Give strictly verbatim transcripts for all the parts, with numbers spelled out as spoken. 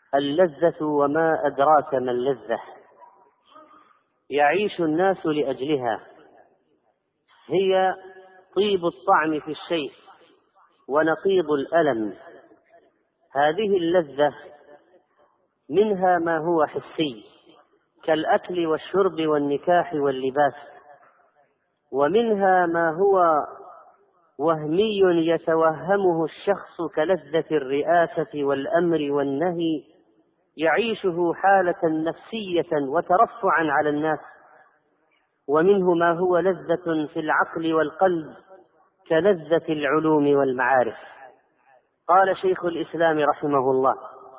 اللذة وما أدراك ما اللذة. يعيش الناس لأجلها، هي طيب الطعم في الشيء ونقيض الألم. هذه اللذة منها ما هو حسي كالأكل والشرب والنكاح واللباس، ومنها ما هو وهمي يتوهمه الشخص كلذة الرئاسة والأمر والنهي، يعيشه حالة نفسية وترفعا على الناس. ومنه ما هو لذة في العقل والقلب كلذة العلوم والمعارف. قال شيخ الإسلام رحمه الله: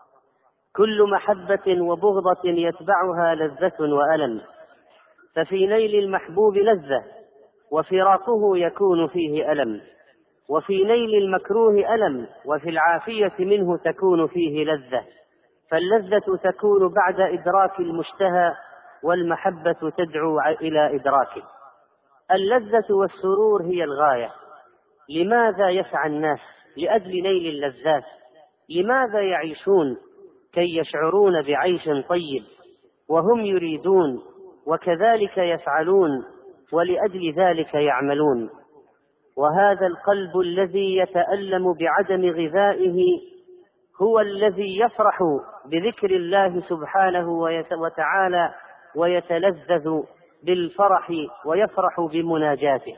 كل محبة وبغضة يتبعها لذة وألم، ففي نيل المحبوب لذة وفراقه يكون فيه ألم، وفي نيل المكروه ألم وفي العافية منه تكون فيه لذة. فاللذة تكون بعد إدراك المشتهى، والمحبة تدعو إلى إدراكه. اللذة والسرور هي الغاية. لماذا يسعى الناس لأجل نيل اللذات؟ لماذا يعيشون؟ كي يشعرون بعيش طيب، وهم يريدون وكذلك يفعلون، ولأجل ذلك يعملون. وهذا القلب الذي يتألم بعدم غذائه هو الذي يفرح بذكر الله سبحانه وتعالى ويتلذذ بالفرح ويفرح بمناجاته.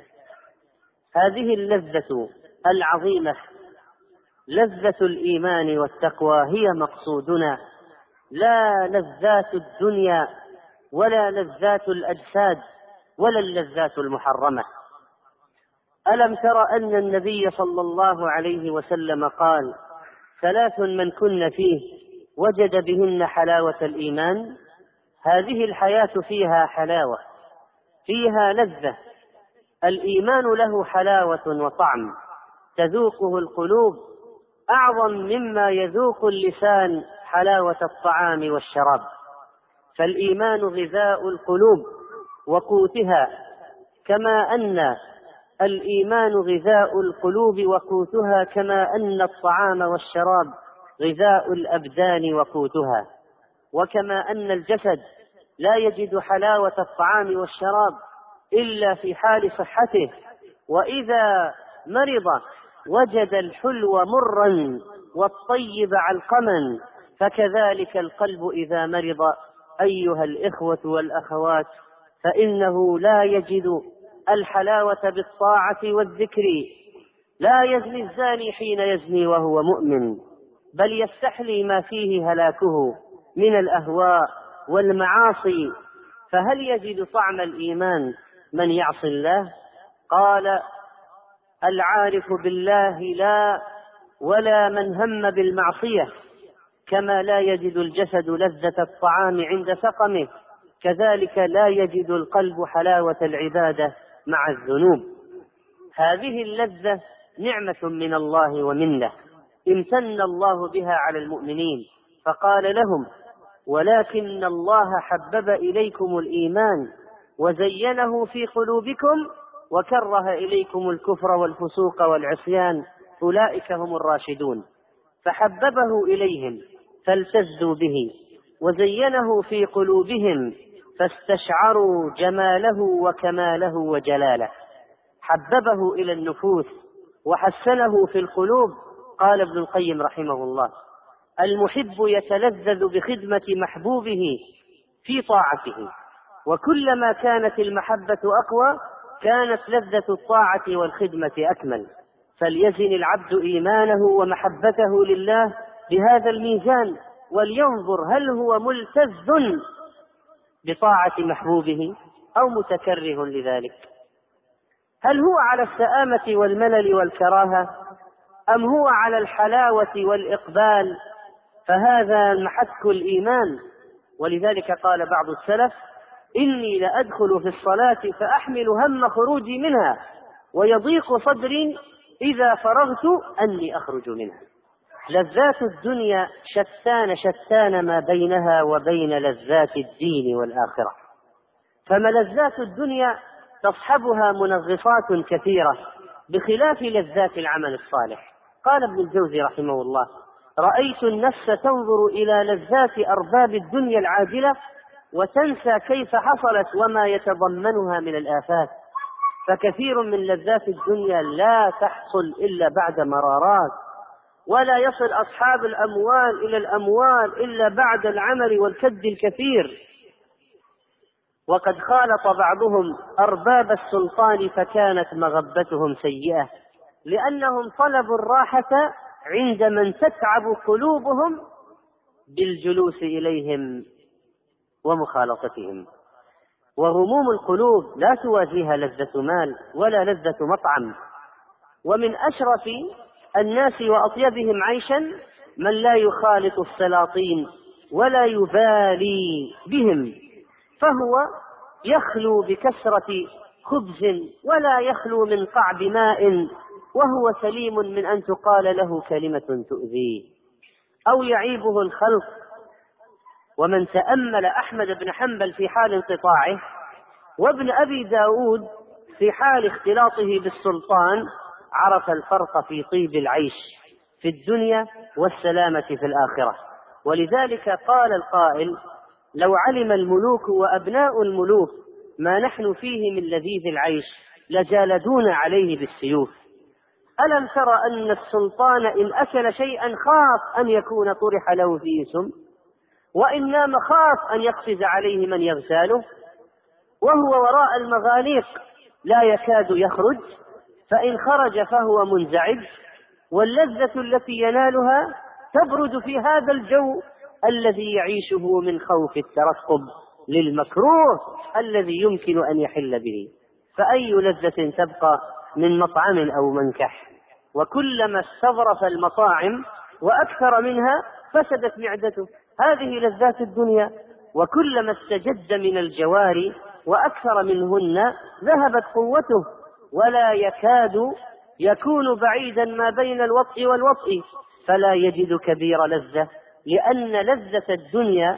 هذه اللذة العظيمة لذة الإيمان والتقوى هي مقصودنا، لا لذات الدنيا ولا لذات الأجساد ولا اللذات المحرمة. ألم تر أن النبي صلى الله عليه وسلم قال: ثلاث من كن فيه وجد بهن حلاوة الإيمان. هذه الحياة فيها حلاوة، فيها لذة. الإيمان له حلاوة وطعم تذوقه القلوب أعظم مما يذوق اللسان حلاوة الطعام والشراب. فالإيمان غذاء القلوب وقوتها، كما أن الإيمان غذاء القلوب وقوتها كما أن الطعام والشراب غذاء الأبدان وقوتها. وكما أن الجسد لا يجد حلاوة الطعام والشراب إلا في حال صحته، وإذا مرض وجد الحلو مرا والطيب علقما، فكذلك القلب إذا مرض أيها الإخوة والأخوات فإنه لا يجد الحلاوة بالطاعة والذكر. لا يزني الزاني حين يزني وهو مؤمن، بل يستحلي ما فيه هلاكه من الأهواء والمعاصي. فهل يجد طعم الإيمان من يعصي الله؟ قال: العارف بالله لا، ولا من هم بالمعصية. كما لا يجد الجسد لذة الطعام عند سقمه، كذلك لا يجد القلب حلاوة العبادة مع الذنوب. هذه اللذة نعمة من الله ومنه امتن الله بها على المؤمنين، فقال لهم: ولكن الله حبب إليكم الإيمان وزينه في قلوبكم وكره إليكم الكفر والفسوق والعصيان أولئك هم الراشدون. فحببه إليهم فالتزوا به، وزينه في قلوبهم فاستشعروا جماله وكماله وجلاله. حببه إلى النفوس وحسنه في القلوب. قال ابن القيم رحمه الله: المحب يتلذذ بخدمة محبوبه في طاعته، وكلما كانت المحبة أقوى كانت لذة الطاعة والخدمة أكمل. فليزن العبد إيمانه ومحبته لله بهذا الميزان، ولينظر هل هو ملتذ بطاعة محبوبه أو متكره لذلك. هل هو على السآمة والملل والكراهة، أم هو على الحلاوة والإقبال؟ فهذا محك الإيمان. ولذلك قال بعض السلف: إني لأدخل في الصلاة فأحمل هم خروجي منها، ويضيق صدري إذا فرغت أني أخرج منها. لذات الدنيا شتان شتان ما بينها وبين لذات الدين والآخرة. فملذات الدنيا تصحبها منغصات كثيرة بخلاف لذات العمل الصالح. قال ابن الجوزي رحمه الله: رأيت النفس تنظر إلى لذات أرباب الدنيا العاجلة وتنسى كيف حصلت وما يتضمنها من الآفات، فكثير من لذات الدنيا لا تحصل إلا بعد مرارات، ولا يصل أصحاب الأموال إلى الأموال إلا بعد العمل والكد الكثير. وقد خالط بعضهم أرباب السلطان فكانت مغبتهم سيئة، لأنهم طلبوا الراحة عند من تتعب قلوبهم بالجلوس إليهم ومخالطتهم. وغموم القلوب لا توازيها لذة مال ولا لذة مطعم. ومن أشرف الناس وأطيبهم عيشا من لا يخالط السلاطين ولا يبالي بهم، فهو يخلو بكثرة خبز ولا يخلو من قعب ماء، وهو سليم من أن تقال له كلمة تؤذيه أو يعيبه الخلق. ومن تأمل أحمد بن حنبل في حال انقطاعه، وابن أبي داود في حال اختلاطه بالسلطان، عرف الفرق في طيب العيش في الدنيا والسلامة في الآخرة. ولذلك قال القائل: لو علم الملوك وأبناء الملوك ما نحن فيه من لذيذ العيش لجالدونا عليه بالسيوف. ألم تر أن السلطان إن أكل شيئا خاف أن يكون طرح له فيه سم، وإن نام خاف أن يقفز عليه من يغتاله، وهو وراء المغاليق لا يكاد يخرج، فإن خرج فهو منزعج، واللذة التي ينالها تبرد في هذا الجو الذي يعيشه من خوف الترقب للمكروه الذي يمكن أن يحل به. فأي لذة تبقى من مطعم أو منكح؟ وكلما استظرف المطاعم وأكثر منها فسدت معدته. هذه لذات الدنيا. وكلما استجد من الجواري وأكثر منهن ذهبت قوته، ولا يكاد يكون بعيدا ما بين الوطء والوطء، فلا يجد كبير لذة، لأن لذة الدنيا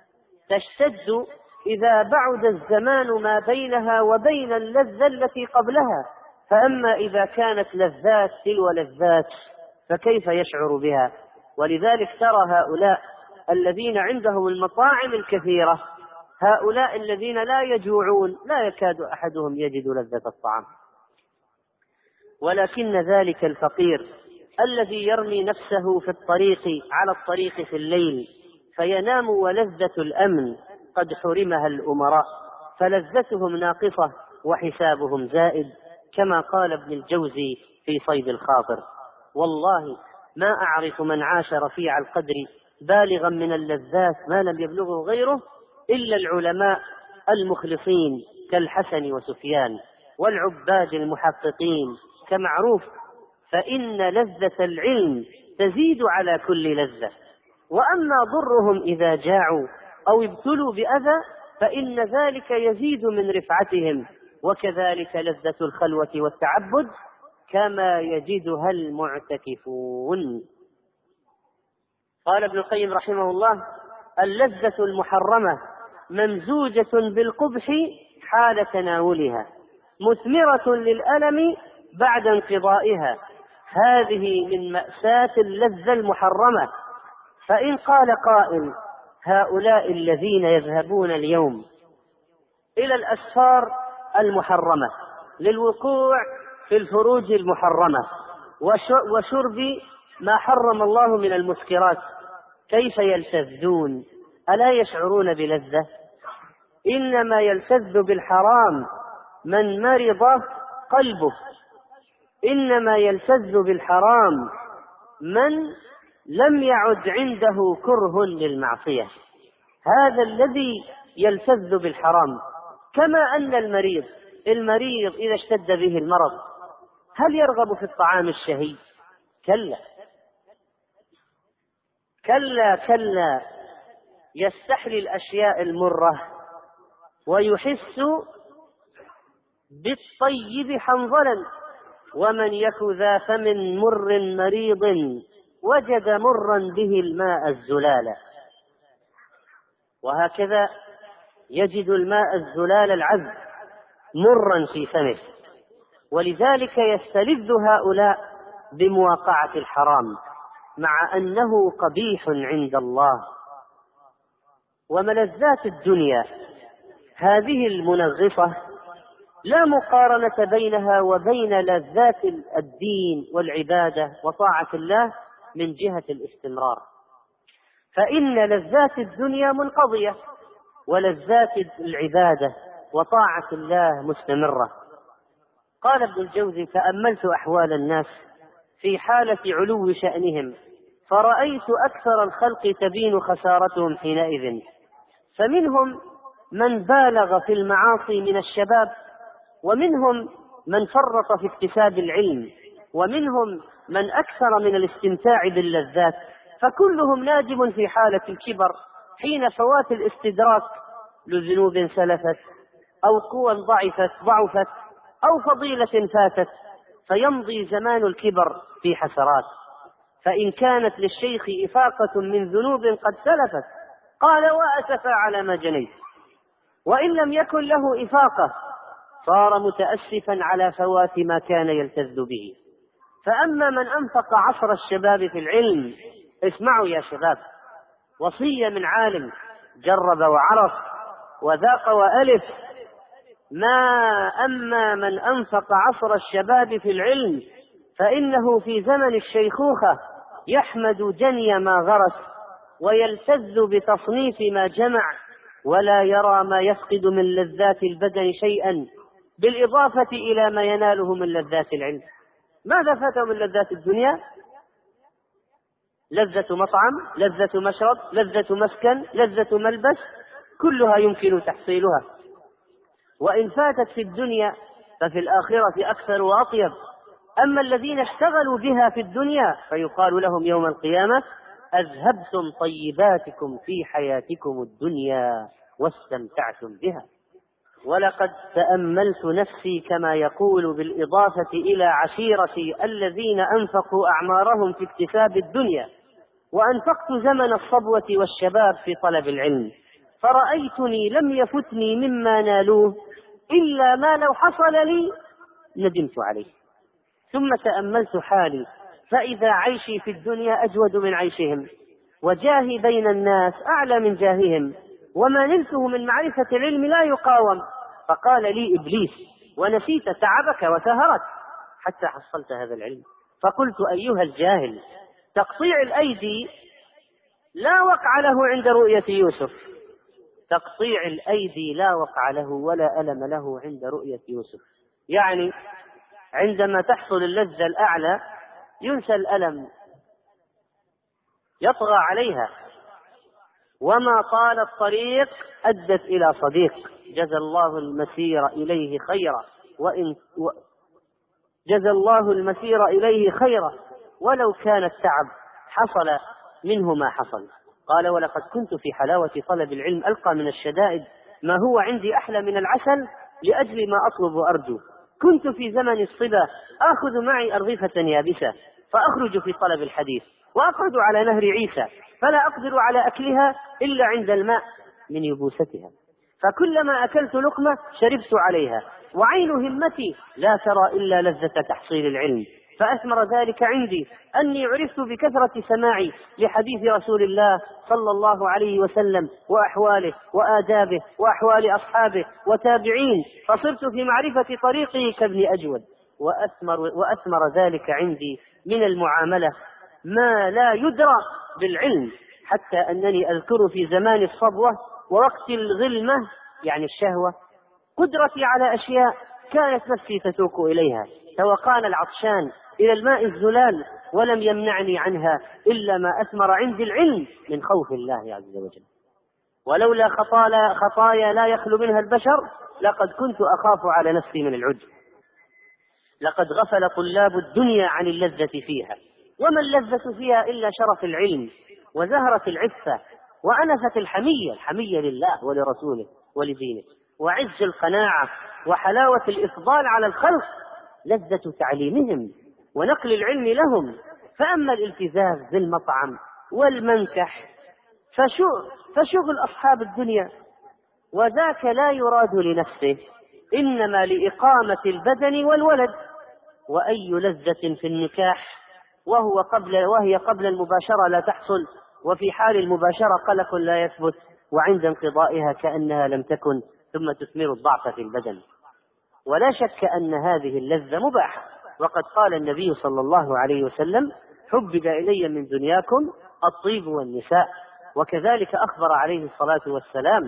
تشتد إذا بعد الزمان ما بينها وبين اللذة التي قبلها. فأما إذا كانت لذات تلو لذات فكيف يشعر بها؟ ولذلك ترى هؤلاء الذين عندهم المطاعم الكثيرة، هؤلاء الذين لا يجوعون لا يكاد أحدهم يجد لذة الطعام. ولكن ذلك الفقير الذي يرمي نفسه في الطريق على الطريق في الليل فينام ولذة الأمن قد حرمها الأمراء، فلذتهم ناقصة وحسابهم زائد، كما قال ابن الجوزي في صيد الخاطر: والله ما أعرف من عاش رفيع القدر بالغا من اللذات ما لم يبلغه غيره إلا العلماء المخلصين كالحسن وسفيان، والعباد المحققين كمعروف، فإن لذة العلم تزيد على كل لذة. وأما ضرهم إذا جاعوا أو ابتلوا بأذى فإن ذلك يزيد من رفعتهم، وكذلك لذة الخلوة والتعبد كما يجدها المعتكفون. قال ابن القيم رحمه الله: اللذة المحرمة ممزوجة بالقبح حال تناولها، مثمرة للألم بعد انقضائها، هذه من مأساة اللذة المحرمة. فإن قال قائل: هؤلاء الذين يذهبون اليوم إلى الأسفار المحرمة للوقوع في الفروج المحرمة وشرب ما حرم الله من المسكرات كيف يلتذون؟ ألا يشعرون بلذة؟ إنما يلتذ بالحرام من مرض قلبه، إنما يلتذ بالحرام من لم يعد عنده كره للمعصية، هذا الذي يلتذ بالحرام. كما أن المريض المريض إذا اشتد به المرض هل يرغب في الطعام الشهي؟ كلا كلا كلا، يستحلي الأشياء المرة ويحس بالطيب حنظلا، ومن يك ذا فم مر مريض وجد مرا به الماء الزلال. وهكذا يجد الماء الزلال العذب مرا في فمه، ولذلك يستلذ هؤلاء بمواقعة الحرام. مع أنه قبيح عند الله. وملذات الدنيا هذه المنغصة لا مقارنة بينها وبين لذات الدين والعبادة وطاعة الله من جهة الاستمرار، فإن لذات الدنيا منقضية ولذات العبادة وطاعة الله مستمرة. قال ابن الجوزي: تأملت أحوال الناس في حالة علو شأنهم فرأيت أكثر الخلق تبين خسارتهم حينئذ، فمنهم من بالغ في المعاصي من الشباب، ومنهم من فرط في اكتساب العلم، ومنهم من أكثر من الاستمتاع باللذات، فكلهم ناجم في حالة الكبر حين فوات الاستدراك لذنوب سلفت أو قوى ضعفت ضعفت أو فضيلة فاتت، فيمضي زمان الكبر في حسرات. فإن كانت للشيخ إفاقة من ذنوب قد سلفت قال: وأسفا على ما جنيت. وإن لم يكن له إفاقة صار متأسفا على فوات ما كان يلتذ به. فأما من أنفق عصر الشباب في العلم، اسمعوا يا شباب، وصية من عالم جرب وعرف وذاق وألف، ما أما من أنفق عصر الشباب في العلم فإنه في زمن الشيخوخة يحمد جني ما غرس ويلتذ بتصنيف ما جمع، ولا يرى ما يفقد من لذات البدن شيئا، بالإضافة إلى ما يناله من لذات العلم. ماذا فاته من لذات الدنيا؟ لذة مطعم، لذة مشرب، لذة مسكن، لذة ملبس، كلها يمكن تحصيلها. وإن فاتت في الدنيا ففي الآخرة أكثر وأطيب. أما الذين اشتغلوا بها في الدنيا فيقال لهم يوم القيامة: أذهبتم طيباتكم في حياتكم الدنيا واستمتعتم بها. ولقد تأملت نفسي كما يقول بالإضافة إلى عشيرتي الذين أنفقوا أعمارهم في اكتساب الدنيا، وأنفقت زمن الصبوة والشباب في طلب العلم، فرأيتني لم يفتني مما نالوه إلا ما لو حصل لي ندمت عليه. ثم تأملت حالي فإذا عيشي في الدنيا أجود من عيشهم، وجاهي بين الناس أعلى من جاههم، وما نلته من معرفة العلم لا يقاوم. فقال لي إبليس: ونسيت تعبك وسهرك حتى حصلت هذا العلم. فقلت: أيها الجاهل، تقطيع الأيدي لا وقع له عند رؤية يوسف، تقطيع الأيدي لا وقع له ولا ألم له عند رؤية يوسف. يعني عندما تحصل اللذة الأعلى ينسى الألم، يطغى عليها. وما طال الطريق أدت إلى صديق، جزى الله المسير إليه خيرا وإن و... جزى الله المسير إليه خيرا ولو كان التعب حصل منه ما حصل. قال: ولقد كنت في حلاوة طلب العلم ألقى من الشدائد ما هو عندي أحلى من العسل لأجل ما أطلب وأرجو. كنت في زمن الصبا آخذ معي أرغفة يابسة فأخرج في طلب الحديث، وأقعد على نهر عيسى فلا أقدر على أكلها إلا عند الماء من يبوستها، فكلما أكلت لقمة شربت عليها، وعين همتي لا ترى إلا لذة تحصيل العلم. فأثمر ذلك عندي أني عرفت بكثرة سماعي لحديث رسول الله صلى الله عليه وسلم وأحواله وآدابه وأحوال أصحابه وتابعين، فصرت في معرفة طريقه كابن أجود. وأثمر, وأثمر ذلك عندي من المعاملة ما لا يدرى بالعلم، حتى أنني أذكر في زمان الصبوة ووقت الغلمة يعني الشهوة قدرتي على أشياء كانت نفسي تتوق إليها، توقان العطشان إلى الماء الزلال، ولم يمنعني عنها إلا ما أثمر عندي العلم من خوف الله عز وجل. ولولا خطايا لا يخلو منها البشر لقد كنت أخاف على نفسي من العجب. لقد غفل طلاب الدنيا عن اللذة فيها، وما اللذة فيها إلا شرف العلم وزهرة العفة وأنفة الحمية، الحمية لله ولرسوله ولدينه، وعز القناعة وحلاوة الإفضال على الخلق، لذة تعليمهم ونقل العلم لهم. فأما الالتزاز بالمطعم والمنكح فشغل أصحاب الدنيا، وذاك لا يراد لنفسه إنما لإقامة البدن والولد. وأي لذة في النكاح وهو قبل وهي قبل المباشرة لا تحصل، وفي حال المباشرة قلق لا يثبت، وعند انقضائها كأنها لم تكن، ثم تثمر الضعف في البدن. ولا شك أن هذه اللذة مباحة، وقد قال النبي صلى الله عليه وسلم: حبب إلي من دنياكم الطيب والنساء، وكذلك أخبر عليه الصلاة والسلام.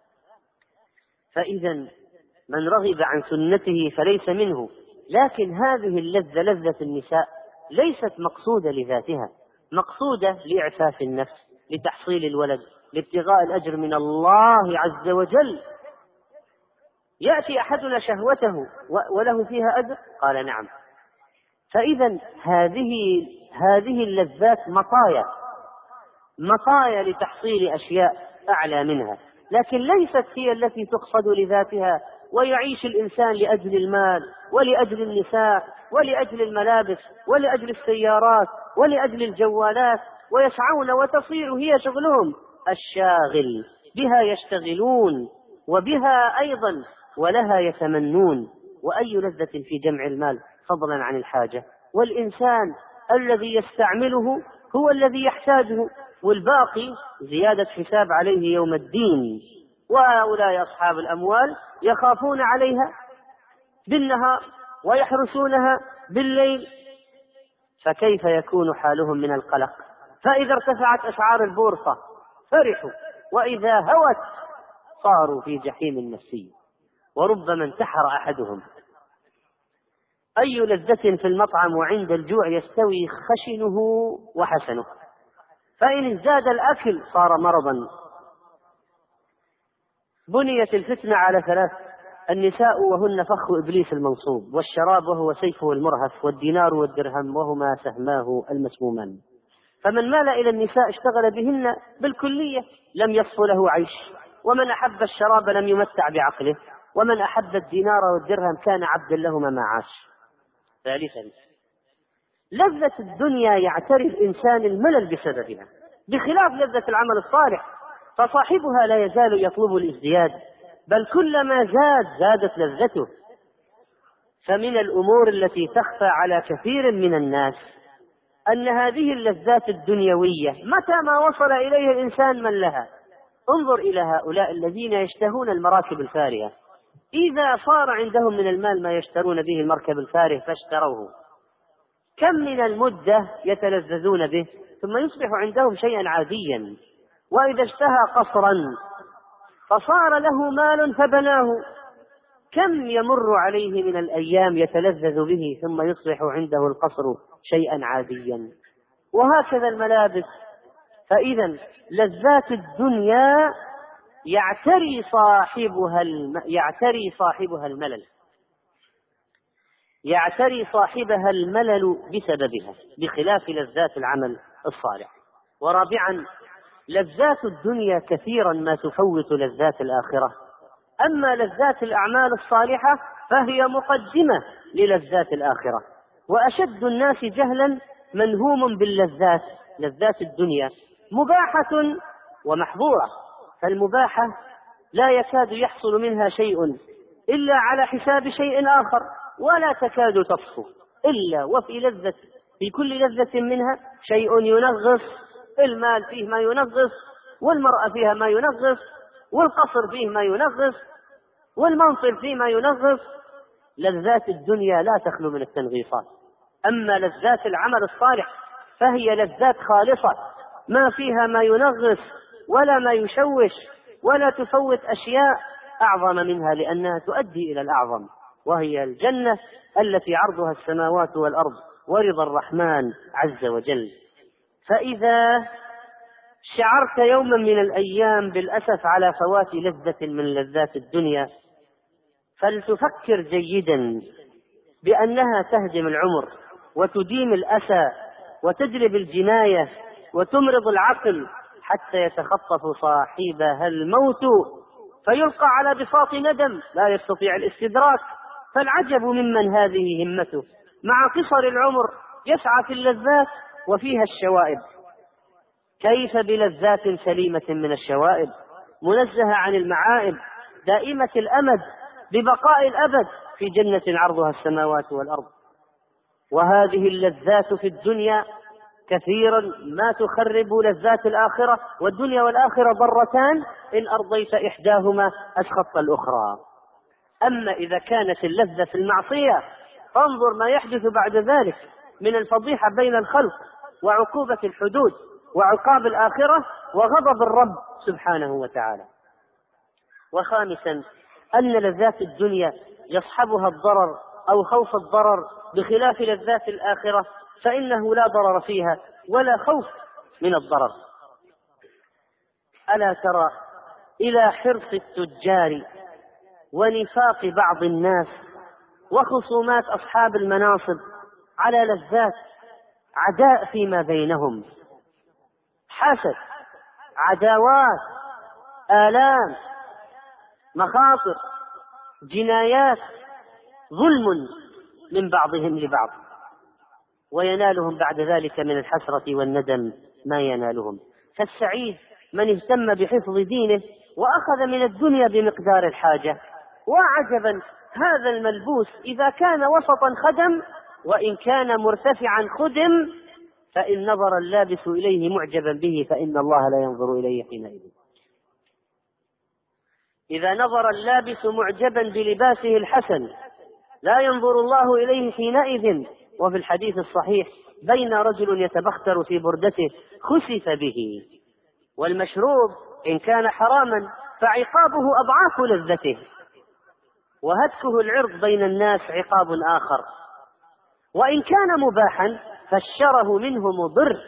فإذا من رغب عن سنته فليس منه. لكن هذه اللذة، لذة النساء، ليست مقصودة لذاتها، مقصودة لإعفاف النفس، لتحصيل الولد، لابتغاء الأجر من الله عز وجل. يأتي أحدنا شهوته وله فيها أجر؟ قال نعم. فإذا هذه هذه اللذات مطايا مطايا لتحصيل أشياء أعلى منها، لكن ليست هي التي تقصد لذاتها. ويعيش الإنسان لأجل المال ولأجل النساء ولأجل الملابس ولأجل السيارات ولأجل الجوالات، ويسعون وتصير هي شغلهم الشاغل، بها يشتغلون وبها أيضا ولها يتمنون. وأي لذة في جمع المال فضلا عن الحاجة، والإنسان الذي يستعمله هو الذي يحتاجه، والباقي زيادة حساب عليه يوم الدين. وهؤلاء أصحاب الأموال يخافون عليها بالنهار ويحرسونها بالليل، فكيف يكون حالهم من القلق؟ فإذا ارتفعت أسعار البورصة فرحوا، وإذا هوت صاروا في جحيم نفسي، وربما انتحر أحدهم. أي لذة في المطعم وعند الجوع يستوي خشنه وحسنه، فإن ازداد الأكل صار مرضا. بنيت الفتنة على ثلاث: النساء وهن فخ إبليس المنصوب، والشراب وهو سيفه المرهف، والدينار والدرهم وهما سهماه المسمومان. فمن مال إلى النساء اشتغل بهن بالكلية لم يصف له عيش، ومن أحب الشراب لم يمتع بعقله، ومن أحب الدينار والدرهم كان عبدا لهما ما عاش. ثالثا: لذة الدنيا يعتري الإنسان الملل بسببها، بخلاف لذة العمل الصالح، فصاحبها لا يزال يطلب الازدياد، بل كلما زاد زادت لذته. فمن الأمور التي تخفى على كثير من الناس أن هذه اللذات الدنيوية متى ما وصل إليها الإنسان من لها. انظر إلى هؤلاء الذين يشتهون المراكب الفارهة، إذا صار عندهم من المال ما يشترون به المركب الفارغ فاشتروه، كم من المدة يتلذذون به ثم يصبح عندهم شيئا عاديا. وإذا اشتهى قصرا فصار له مال فبناه، كم يمر عليه من الأيام يتلذذ به ثم يصبح عنده القصر شيئا عاديا. وهكذا الملابس. فإذا لذات الدنيا يعتري صاحبها الم... يعتري صاحبها الملل يعتري صاحبها الملل بسببها، بخلاف لذات العمل الصالح. ورابعا: لذات الدنيا كثيرا ما تفوت لذات الآخرة، أما لذات الأعمال الصالحة فهي مقدمة للذات الآخرة. وأشد الناس جهلا منهوم باللذات، لذات الدنيا مباحة ومحظورة، فالمباحة لا يكاد يحصل منها شيء إلا على حساب شيء آخر، ولا تكاد تصفو إلا وفي لذة في كل لذة منها شيء ينغص. المال فيه ما ينغص، والمرأة فيها ما ينغص، والقصر فيه ما ينغص، والمنصب فيه ما ينغص. لذات الدنيا لا تخلو من التنغيصات، أما لذات العمل الصالح فهي لذات خالصة ما فيها ما ينغص ولا ما يشوش، ولا تفوت أشياء أعظم منها لأنها تؤدي إلى الأعظم، وهي الجنة التي عرضها السماوات والأرض ورضا الرحمن عز وجل. فإذا شعرت يوما من الأيام بالأسف على فوات لذة من لذات الدنيا، فلتفكر جيدا بأنها تهدم العمر وتديم الأسى وتجلب الجناية وتمرض العقل، حتى يتخطف صاحبها الموت فيلقى على بساط ندم لا يستطيع الاستدراك. فالعجب ممن هذه همته مع قصر العمر يسعى في اللذات وفيها الشوائب. كيف بلذات سليمة من الشوائب منزهة عن المعائب، دائمة الأمد ببقاء الأبد في جنة عرضها السماوات والأرض؟ وهذه اللذات في الدنيا كثيرا ما تخرب لذات الآخرة، والدنيا والآخرة ضرتان إن أرضيت إحداهما أسخطت الأخرى. أما إذا كانت اللذة في المعصية فانظر ما يحدث بعد ذلك من الفضيحة بين الخلق وعقوبة الحدود وعقاب الآخرة وغضب الرب سبحانه وتعالى. وخامسا أن لذات الدنيا يصحبها الضرر أو خوف الضرر، بخلاف لذات الآخرة فإنه لا ضرر فيها ولا خوف من الضرر. ألا ترى إلى حرص التجار ونفاق بعض الناس وخصومات أصحاب المناصب على لذات، عداء فيما بينهم، حسد، عداوات، آلام، مخاطر، جنايات، ظلم من بعضهم لبعض، وينالهم بعد ذلك من الحسرة والندم ما ينالهم. فالسعيد من اهتم بحفظ دينه وأخذ من الدنيا بمقدار الحاجة. وعجبا هذا الملبوس إذا كان وسطا خدم، وإن كان مرتفعا خدم، فإن نظر اللابس إليه معجبا به فإن الله لا ينظر إليه حينئذ. إذا نظر اللابس معجبا بلباسه الحسن لا ينظر الله إليه حينئذ. وفي الحديث الصحيح بين رجل يتبختر في بردته خسف به. والمشروب إن كان حراما فعقابه أضعاف لذته، وهتكه العرض بين الناس عقاب آخر. وإن كان مباحا فالشره منه مضر.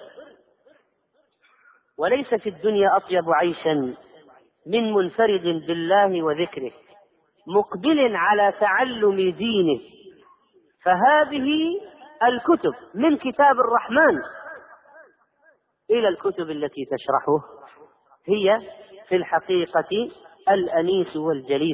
وليس في الدنيا أطيب عيشا من منفرد بالله وذكره مقبل على تعلم دينه. فهذه الكتب من كتاب الرحمن إلى الكتب التي تشرحه هي في الحقيقة الأنيس والجليس،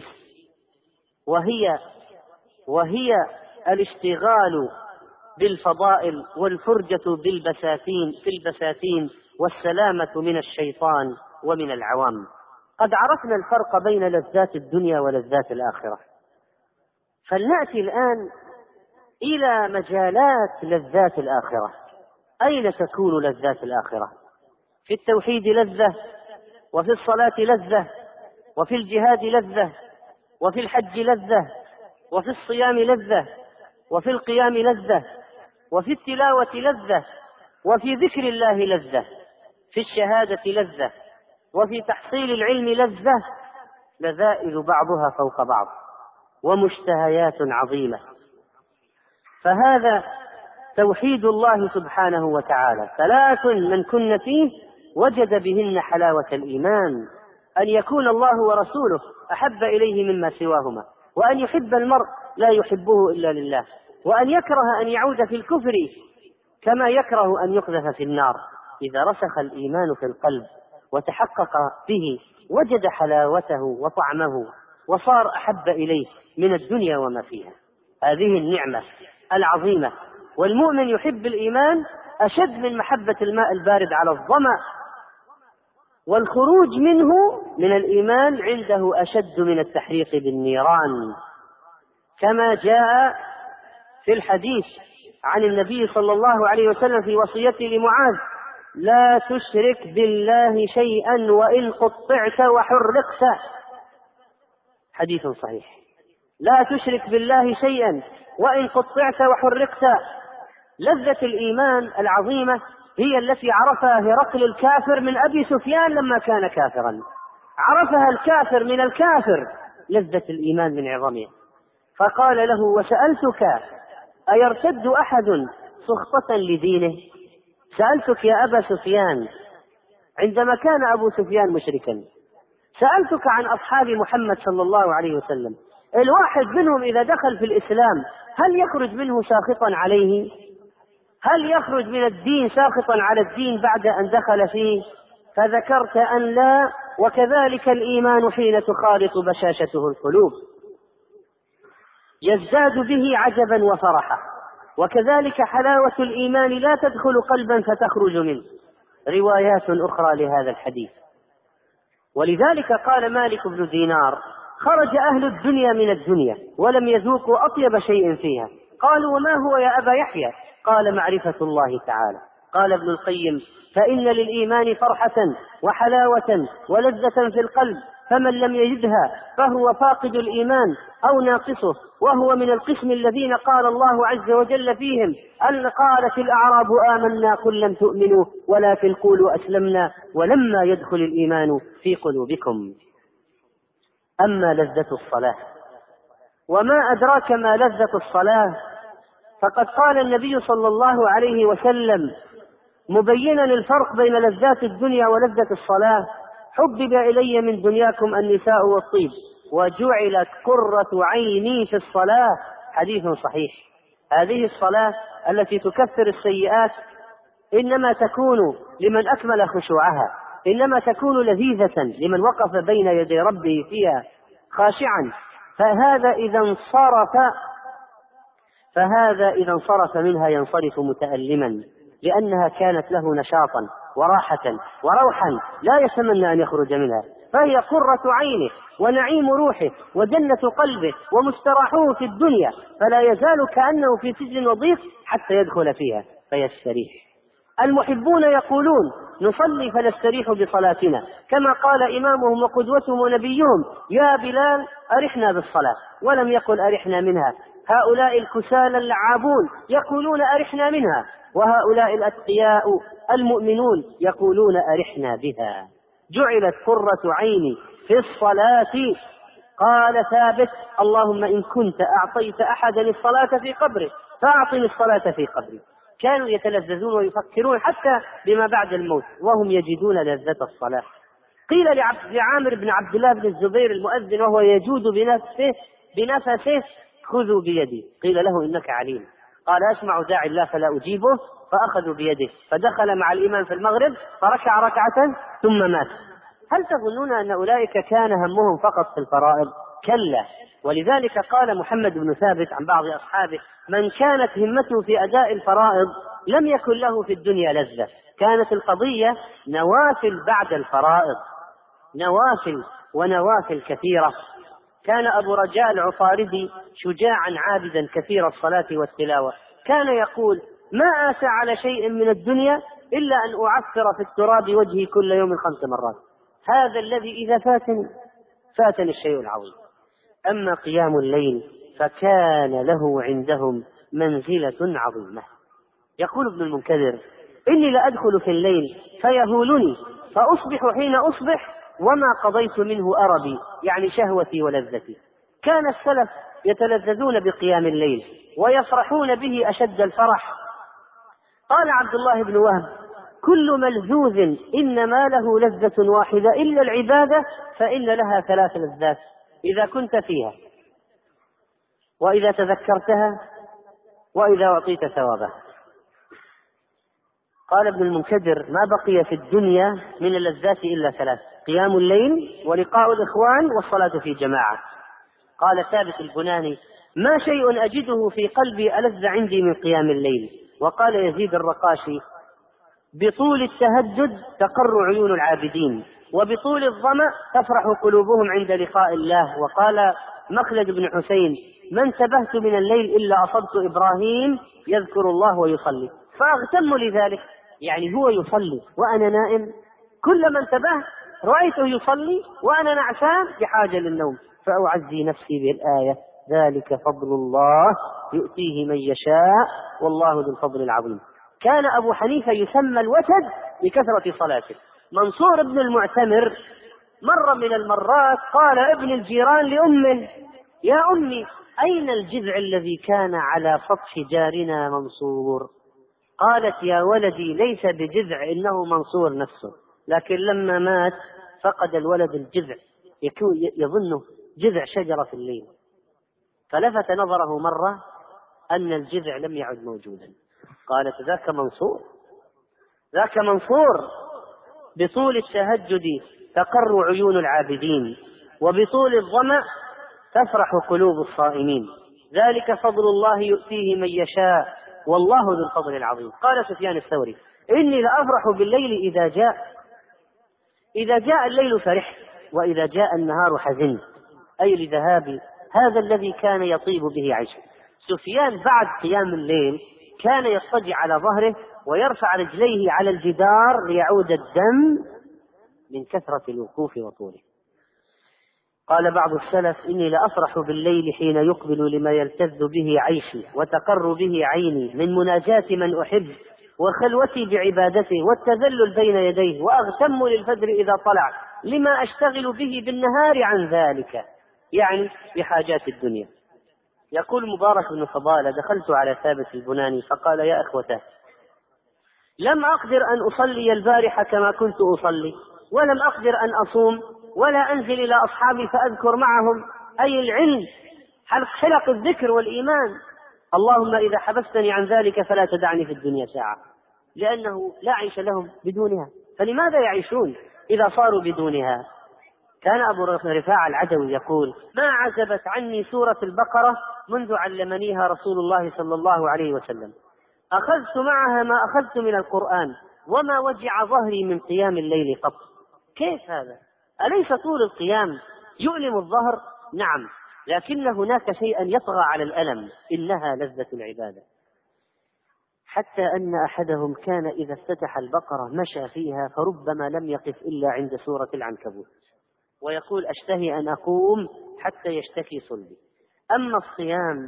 وهي وهي الاشتغال بالفضائل والفرجة بالبساتين في البساتين والسلامة من الشيطان ومن العوام. قد عرفنا الفرق بين لذات الدنيا ولذات الآخرة، فلنأتي الآن إلى مجالات لذات الآخرة. أين تكون لذات الآخرة؟ في التوحيد لذة، وفي الصلاة لذة، وفي الجهاد لذة، وفي الحج لذة، وفي الصيام لذة، وفي القيام لذة، وفي التلاوة لذة، وفي ذكر الله لذة، في الشهادة لذة، وفي تحصيل العلم لذة، لذائذ بعضها فوق بعض ومشتهيات عظيمة. فهذا توحيد الله سبحانه وتعالى. ثلاث من كن فيه وجد بهن حلاوة الإيمان: أن يكون الله ورسوله أحب إليه مما سواهما، وأن يحب المرء لا يحبه إلا لله، وأن يكره أن يعود في الكفر كما يكره أن يقذف في النار. إذا رسخ الإيمان في القلب وتحقق به وجد حلاوته وطعمه وصار أحب إليه من الدنيا وما فيها. هذه النعمة العظيمة. والمؤمن يحب الإيمان أشد من محبة الماء البارد على الظمأ، والخروج منه من الإيمان عنده أشد من التحريق بالنيران، كما جاء في الحديث عن النبي صلى الله عليه وسلم في وصيته لمعاذ: لا تشرك بالله شيئا وإن قطعت وحرقت. حديث صحيح. لا تشرك بالله شيئا وإن قطعت وحرقت. لذة الإيمان العظيمة هي التي عرفها هرقل الكافر من أبي سفيان لما كان كافرا، عرفها الكافر من الكافر لذة الإيمان من عظمه، فقال له: وسألتك أيرتد أحد سخطة لدينه؟ سألتك يا أبا سفيان عندما كان أبو سفيان مشركا، سألتك عن أصحاب محمد صلى الله عليه وسلم، الواحد منهم إذا دخل في الإسلام هل يخرج منه ساخطا عليه؟ هل يخرج من الدين ساخطا على الدين بعد أن دخل فيه؟ فذكرت أن لا، وكذلك الإيمان حين تخالط بشاشته القلوب يزداد به عجبا وفرحا، وكذلك حلاوة الإيمان لا تدخل قلبا فتخرج منه. روايات أخرى لهذا الحديث. ولذلك قال مالك بن دينار: خرج أهل الدنيا من الدنيا ولم يذوقوا أطيب شيء فيها، قالوا: وما هو يا أبا يحيى؟ قال: معرفة الله تعالى. قال ابن القيم: فإن للإيمان فرحة وحلاوة ولذة في القلب، فمن لم يجدها فهو فاقد الإيمان أو ناقصه، وهو من القسم الذين قال الله عز وجل فيهم: أن قالت الأعراب آمنا قل لم تؤمنوا ولكن قولوا أسلمنا ولما يدخل الإيمان في قلوبكم. أما لذة الصلاة، وما أدراك ما لذة الصلاة، فقد قال النبي صلى الله عليه وسلم مبينا الفرق بين لذات الدنيا ولذة الصلاة: حبب إلي من دنياكم النساء والطيب وجعلت قرة عيني في الصلاة. حديث صحيح. هذه الصلاة التي تكفر السيئات إنما تكون لمن أكمل خشوعها، إنما تكون لذيذة لمن وقف بين يدي ربه فيها خاشعا. فهذا إذا انصرف فهذا إذا انصرف منها ينصرف متألما، لأنها كانت له نشاطا وراحة وروحا لا يتمنى أن يخرج منها، فهي قرة عينه ونعيم روحه وجنة قلبه ومستراحه في الدنيا، فلا يزال كأنه في سجن وضيق حتى يدخل فيها فيستريح. المحبون يقولون: نصلي فنستريح بصلاتنا، كما قال إمامهم وقدوتهم ونبيهم: يا بلال أرحنا بالصلاة، ولم يقل أرحنا منها. هؤلاء الكسالى اللعابون يقولون أرحنا منها، وهؤلاء الأتقياء المؤمنون يقولون أرحنا بها. جعلت قرة عيني في الصلاة. قال ثابت: اللهم إن كنت أعطيت أحدا الصلاة في قبره فأعطني الصلاة في قبري. كانوا يتلذذون ويفكرون حتى بما بعد الموت وهم يجدون لذة الصلاة. قيل لعامر بن عبد الله بن الزبير المؤذن وهو يجود بنفسه بنفسه: خذوا بيدي. قيل له: إنك عليم. قال: أسمع داعي الله فلا أجيبه. فأخذوا بيده فدخل مع الإمام في المغرب فركع ركعة ثم مات. هل تظنون أن أولئك كان همهم فقط في الفرائض؟ كلا. ولذلك قال محمد بن ثابت عن بعض أصحابه: من كانت همته في أداء الفرائض لم يكن له في الدنيا لذة. كانت القضية نوافل بعد الفرائض، نوافل ونوافل كثيرة. كان أبو رجاء العطاردي شجاعا عابدا كثير الصلاة والتلاوة، كان يقول: ما آسى على شيء من الدنيا إلا أن أعفر في التراب وجهي كل يوم خمس مرات. هذا الذي إذا فاتني فاتني الشيء العظيم. أما قيام الليل فكان له عندهم منزلة عظيمة. يقول ابن المنكدر: إني لأدخل في الليل فيهولني فأصبح حين أصبح وما قضيت منه أربي، يعني شهوتي ولذتي. كان السلف يتلذذون بقيام الليل ويفرحون به أشد الفرح. قال عبد الله بن وهب: كل ملذوذ إنما له لذة واحدة إلا العبادة فإن لها ثلاث لذات إذا كنت فيها، وإذا تذكرتها، وإذا أعطيت ثوابها. قال ابن المنكدر: ما بقي في الدنيا من اللذات إلا ثلاث: قيام الليل ولقاء الإخوان والصلاة في جماعة. قال ثابت البناني: ما شيء أجده في قلبي ألذ عندي من قيام الليل. وقال يزيد الرقاشي: بطول التهجد تقر عيون العابدين، وبطول الظمأ تفرح قلوبهم عند لقاء الله. وقال مخلد بن حسين: ما انتبهت من الليل إلا أصبت إبراهيم يذكر الله ويصلي فأغتم لذلك. يعني هو يصلي وأنا نائم، كلما انتبهت رأيته يصلي وأنا نعسان بحاجة للنوم، فأعزي نفسي بالآية: ذلك فضل الله يؤتيه من يشاء والله ذو الفضل العظيم. كان أبو حنيفة يسمى الوتد لكثرة صلاته. منصور بن المعتمر مرة من المرات قال ابن الجيران لأمه: يا أمي، أين الجذع الذي كان على سطح جارنا منصور؟ قالت: يا ولدي ليس بجذع، إنه منصور نفسه، لكن لما مات فقد الولد الجذع، يكون يظنه جذع شجرة في الليل. فلفت نظره مرة أن الجذع لم يعد موجودا. قالت: ذاك منصور، ذاك منصور. بطول التهجد تقر عيون العابدين، وبطول الظمأ تفرح قلوب الصائمين. ذلك فضل الله يؤتيه من يشاء والله ذو الفضل العظيم. قال سفيان الثوري: إني لأفرح بالليل إذا جاء إذا جاء الليل فرحت، وإذا جاء النهار حزنت، أي لذهاب هذا الذي كان يطيب به عيشه. سفيان بعد قيام الليل كان يضطجع على ظهره ويرفع رجليه على الجدار ليعود الدم من كثرة الوقوف وطوله. قال بعض السلف: إني لأفرح بالليل حين يقبل لما يلتذ به عيشي وتقر به عيني من مناجاة من أحب وخلوتي بعبادته والتذلل بين يديه، وأغتم للفجر إذا طلع لما أشتغل به بالنهار عن ذلك، يعني بحاجات الدنيا. يقول مبارك بن فضالة: دخلت على ثابت البناني فقال: يا أخوته، لم أقدر أن أصلي البارحة كما كنت أصلي، ولم أقدر أن أصوم ولا أنزل إلى أصحابي فأذكر معهم أي العلم حلق الذكر والإيمان. اللهم إذا حبستني عن ذلك فلا تدعني في الدنيا ساعة، لأنه لا عيش لهم بدونها، فلماذا يعيشون إذا صاروا بدونها؟ كان أبو رفاعة العدوي يقول: ما عزبت عني سورة البقرة منذ علمنيها رسول الله صلى الله عليه وسلم، أخذت معها ما أخذت من القرآن وما وجع ظهري من قيام الليل قط. كيف هذا؟ أليس طول القيام يؤلم الظهر؟ نعم، لكن هناك شيئا يطغى على الألم، إنها لذة العبادة. حتى أن أحدهم كان إذا افتتح البقرة مشى فيها فربما لم يقف إلا عند سورة العنكبوت، ويقول: أشتهي أن أقوم حتى يشتكي صلبي. أما الصيام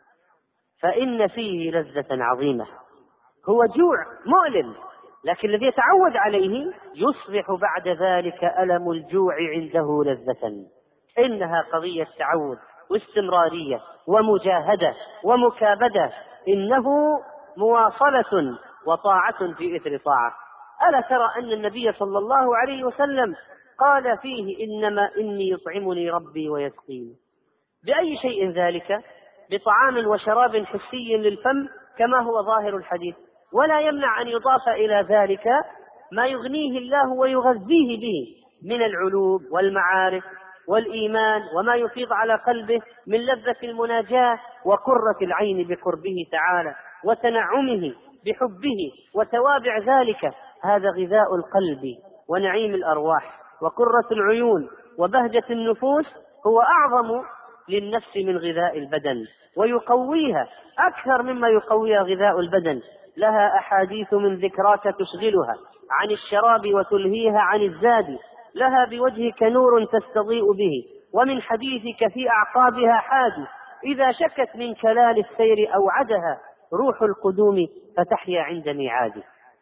فإن فيه لذة عظيمة، هو جوع مؤلم، لكن الذي يتعود عليه يصبح بعد ذلك ألم الجوع عنده لذة. إنها قضية تعود واستمرارية ومجاهدة ومكابدة، إنه مواصلة وطاعة في إثر طاعة. ألا ترى أن النبي صلى الله عليه وسلم قال فيه: إنما إني يطعمني ربي ويسقيني. بأي شيء ذلك؟ بطعام وشراب حسي للفم كما هو ظاهر الحديث، ولا يمنع أن يضاف إلى ذلك ما يغنيه الله ويغذيه به من العلوم والمعارف والإيمان، وما يفيض على قلبه من لذة المناجاة وقرة العين بقربه تعالى وتنعمه بحبه وتوابع ذلك. هذا غذاء القلب ونعيم الأرواح وقرة العيون وبهجة النفوس، هو أعظم للنفس من غذاء البدن، ويقويها أكثر مما يقويها غذاء البدن. لها أحاديث من ذكراك تشغلها عن الشراب وتلهيها عن الزاد، لها بوجهك نور تستضيء به، ومن حديثك في أعقابها حادي، إذا شكت من كلال السير أوعدها روح القدوم فتحيا عند ميعاده.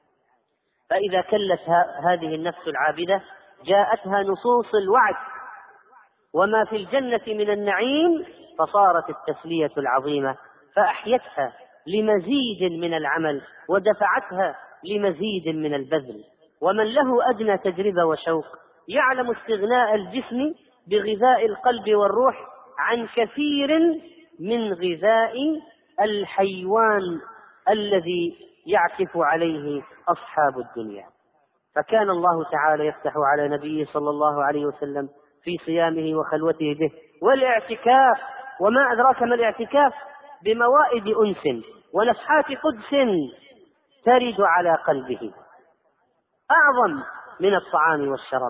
فإذا كلت هذه النفس العابدة جاءتها نصوص الوعد وما في الجنة من النعيم، فصارت التسلية العظيمة فأحيتها لمزيد من العمل ودفعتها لمزيد من البذل. ومن له أدنى تجربة وشوق يعلم استغناء الجسم بغذاء القلب والروح عن كثير من غذاء الحيوان الذي يعكف عليه أصحاب الدنيا. فكان الله تعالى يفتح على نبيه صلى الله عليه وسلم في صيامه وخلوته به والاعتكاف، وما أدراك ما الاعتكاف، بموائد أنس ونفحات قدس ترد على قلبه أعظم من الطعام والشراب.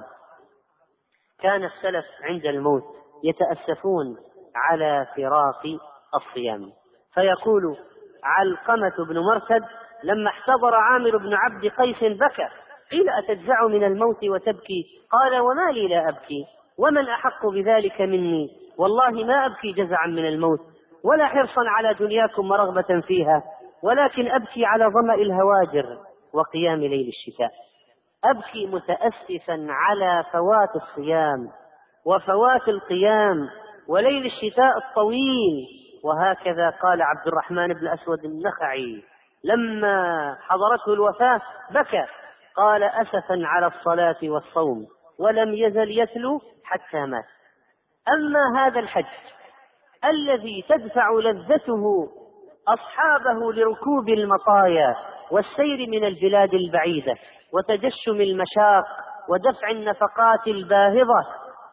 كان السلف عند الموت يتأسفون على فراق الصيام، فيقول علقمة بن مرثد: لما احتضر عامر بن عبد قيس بكى، قيل: أتجزع من الموت وتبكي؟ قال: وما لي لا أبكي، ومن أحق بذلك مني؟ والله ما أبكي جزعا من الموت ولا حرصا على دنياكم ورغبة فيها، ولكن أبكي على ظمأ الهواجر وقيام ليل الشتاء. أبكي متأسفا على فوات الصيام وفوات القيام وليل الشتاء الطويل. وهكذا قال عبد الرحمن بن أسود النخعي لما حضرته الوفاة بكى، قال: أسفا على الصلاة والصوم، ولم يزل يتلو حتى مات. أما هذا الحج الذي تدفع لذته أصحابه لركوب المطايا والسير من البلاد البعيدة وتجشم المشاق ودفع النفقات الباهظة،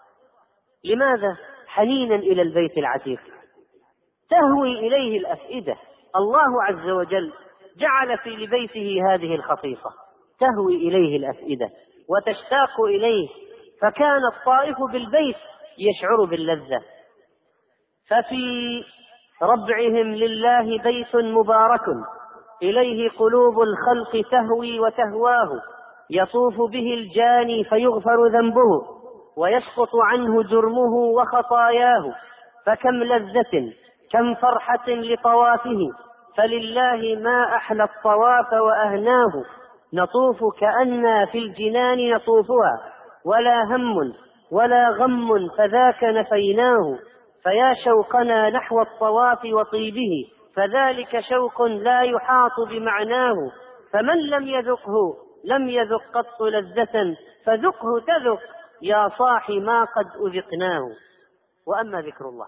لماذا؟ حنينا إلى البيت العتيق، تهوي إليه الأفئدة. الله عز وجل جعل في لبيته هذه الخصيصة، تهوي إليه الأفئدة وتشتاق إليه، فكان الطائف بالبيت يشعر باللذة. ففي ربعهم لله بيت مبارك إليه قلوب الخلق تهوي وتهواه، يطوف به الجاني فيغفر ذنبه ويسقط عنه جرمه وخطاياه، فكم لذة كم فرحة لطوافه، فلله ما أحلى الطواف وأهناه، نطوف كأننا في الجنان نطوفها، ولا هم ولا غم فذاك نفيناه، فيا شوقنا نحو الطواف وطيبه، فذلك شوق لا يحاط بمعناه، فمن لم يذقه لم يذق قط لذة، فذقه تذق يا صاحي ما قد أذقناه. وأما ذكر الله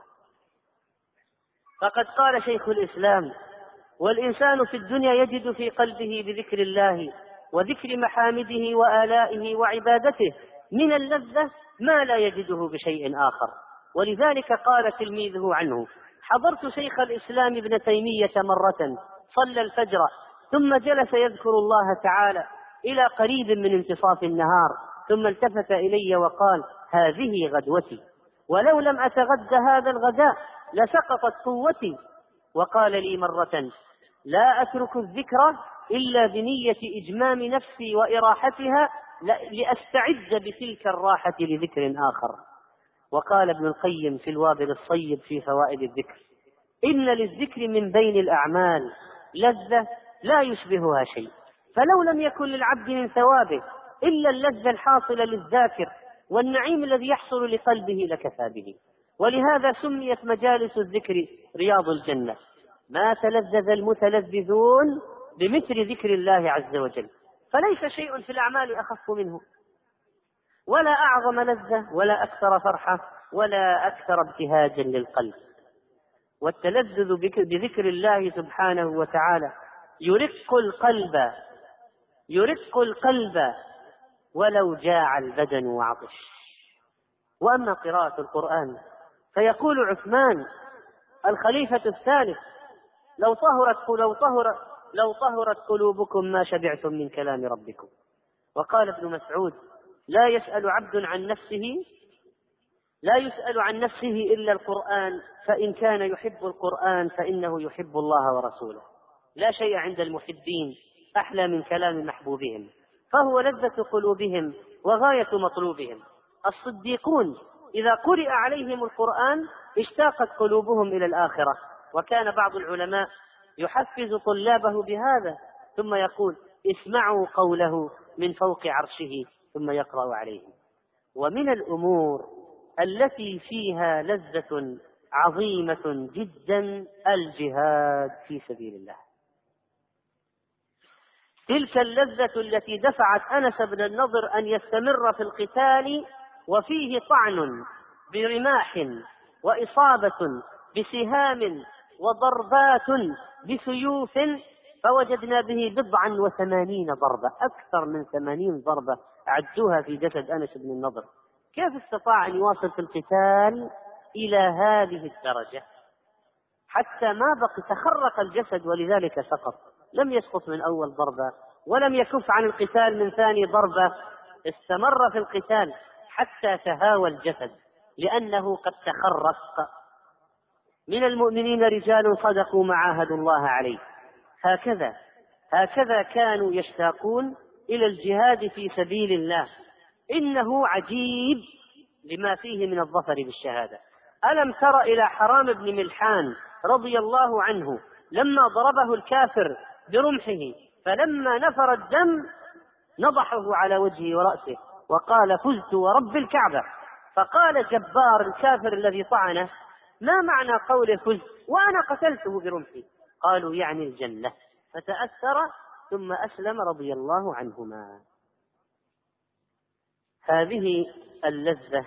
فقد قال شيخ الإسلام: والإنسان في الدنيا يجد في قلبه بذكر الله وذكر محامده وآلائه وعبادته من اللذة ما لا يجده بشيء آخر. ولذلك قال تلميذه عنه: حضرت شيخ الإسلام ابن تيمية مرة صلى الفجر ثم جلس يذكر الله تعالى إلى قريب من انتصاف النهار، ثم التفت إلي وقال: هذه غدوتي، ولو لم أتغد هذا الغداء لسقطت قوتي. وقال لي مرة: لا أترك الذكر إلا بنية إجمام نفسي وإراحتها لأستعد بتلك الراحة لذكر آخر. وقال ابن القيم في الوابل الصيب في فوائد الذكر: إن للذكر من بين الأعمال لذة لا يشبهها شيء، فلو لم يكن للعبد من ثوابه إلا اللذة الحاصلة للذاكر والنعيم الذي يحصل لقلبه لكفى به. ولهذا سميت مجالس الذكر رياض الجنة، ما تلذذ المتلذذون بمثل ذكر الله عز وجل، فليس شيء في الأعمال أخف منه، ولا أعظم لذة ولا أكثر فرحة ولا أكثر ابتهاجا للقلب. والتلذذ بذكر الله سبحانه وتعالى يرق القلب يرق القلب ولو جاع البدن وعطش. وأما قراءة القرآن فيقول عثمان الخليفة الثالث: لو طهرت لو طهرت لو طهرت قلوبكم ما شبعتم من كلام ربكم. وقال ابن مسعود: لا يسأل عبد عن نفسه لا يسأل عن نفسه إلا القرآن، فإن كان يحب القرآن فإنه يحب الله ورسوله. لا شيء عند المحبين أحلى من كلام محبوبهم، فهو لذة قلوبهم وغاية مطلوبهم. الصديقون إذا قرئ عليهم القرآن اشتاقت قلوبهم إلى الآخرة. وكان بعض العلماء يحفز طلابه بهذا ثم يقول: اسمعوا قوله من فوق عرشه، ثم يقرأ عليهم. ومن الأمور التي فيها لذة عظيمة جدا الجهاد في سبيل الله. تلك اللذة التي دفعت أنس بن النضر أن يستمر في القتال وفيه طعن برماح وإصابة بسهام وضربات بسيوف، فوجدنا به بضعا وثمانين ضربة، أكثر من ثمانين ضربة عدوها في جسد أنس بن النضر. كيف استطاع أن يواصل في القتال إلى هذه الدرجة حتى ما بقي تخرق الجسد ولذلك سقط؟ لم يسقط من أول ضربة ولم يكف عن القتال من ثاني ضربة، استمر في القتال حتى تهاوى الجسد لأنه قد تخرق. من المؤمنين رجال صدقوا ما عاهدوا الله عليه. هكذا هكذا كانوا يشتاقون إلى الجهاد في سبيل الله. إنه عجيب لما فيه من الظفر بالشهادة. ألم تر إلى حرام بن ملحان رضي الله عنه لما ضربه الكافر برمحه، فلما نفر الدم نضحه على وجهه ورأسه وقال: فزت ورب الكعبة. فقال جبار الكافر الذي طعنه: ما معنى قوله فزت وأنا قتلته برمحي؟ قالوا: يعني الجنة. فتأثر ثم أسلم رضي الله عنهما. هذه اللذة،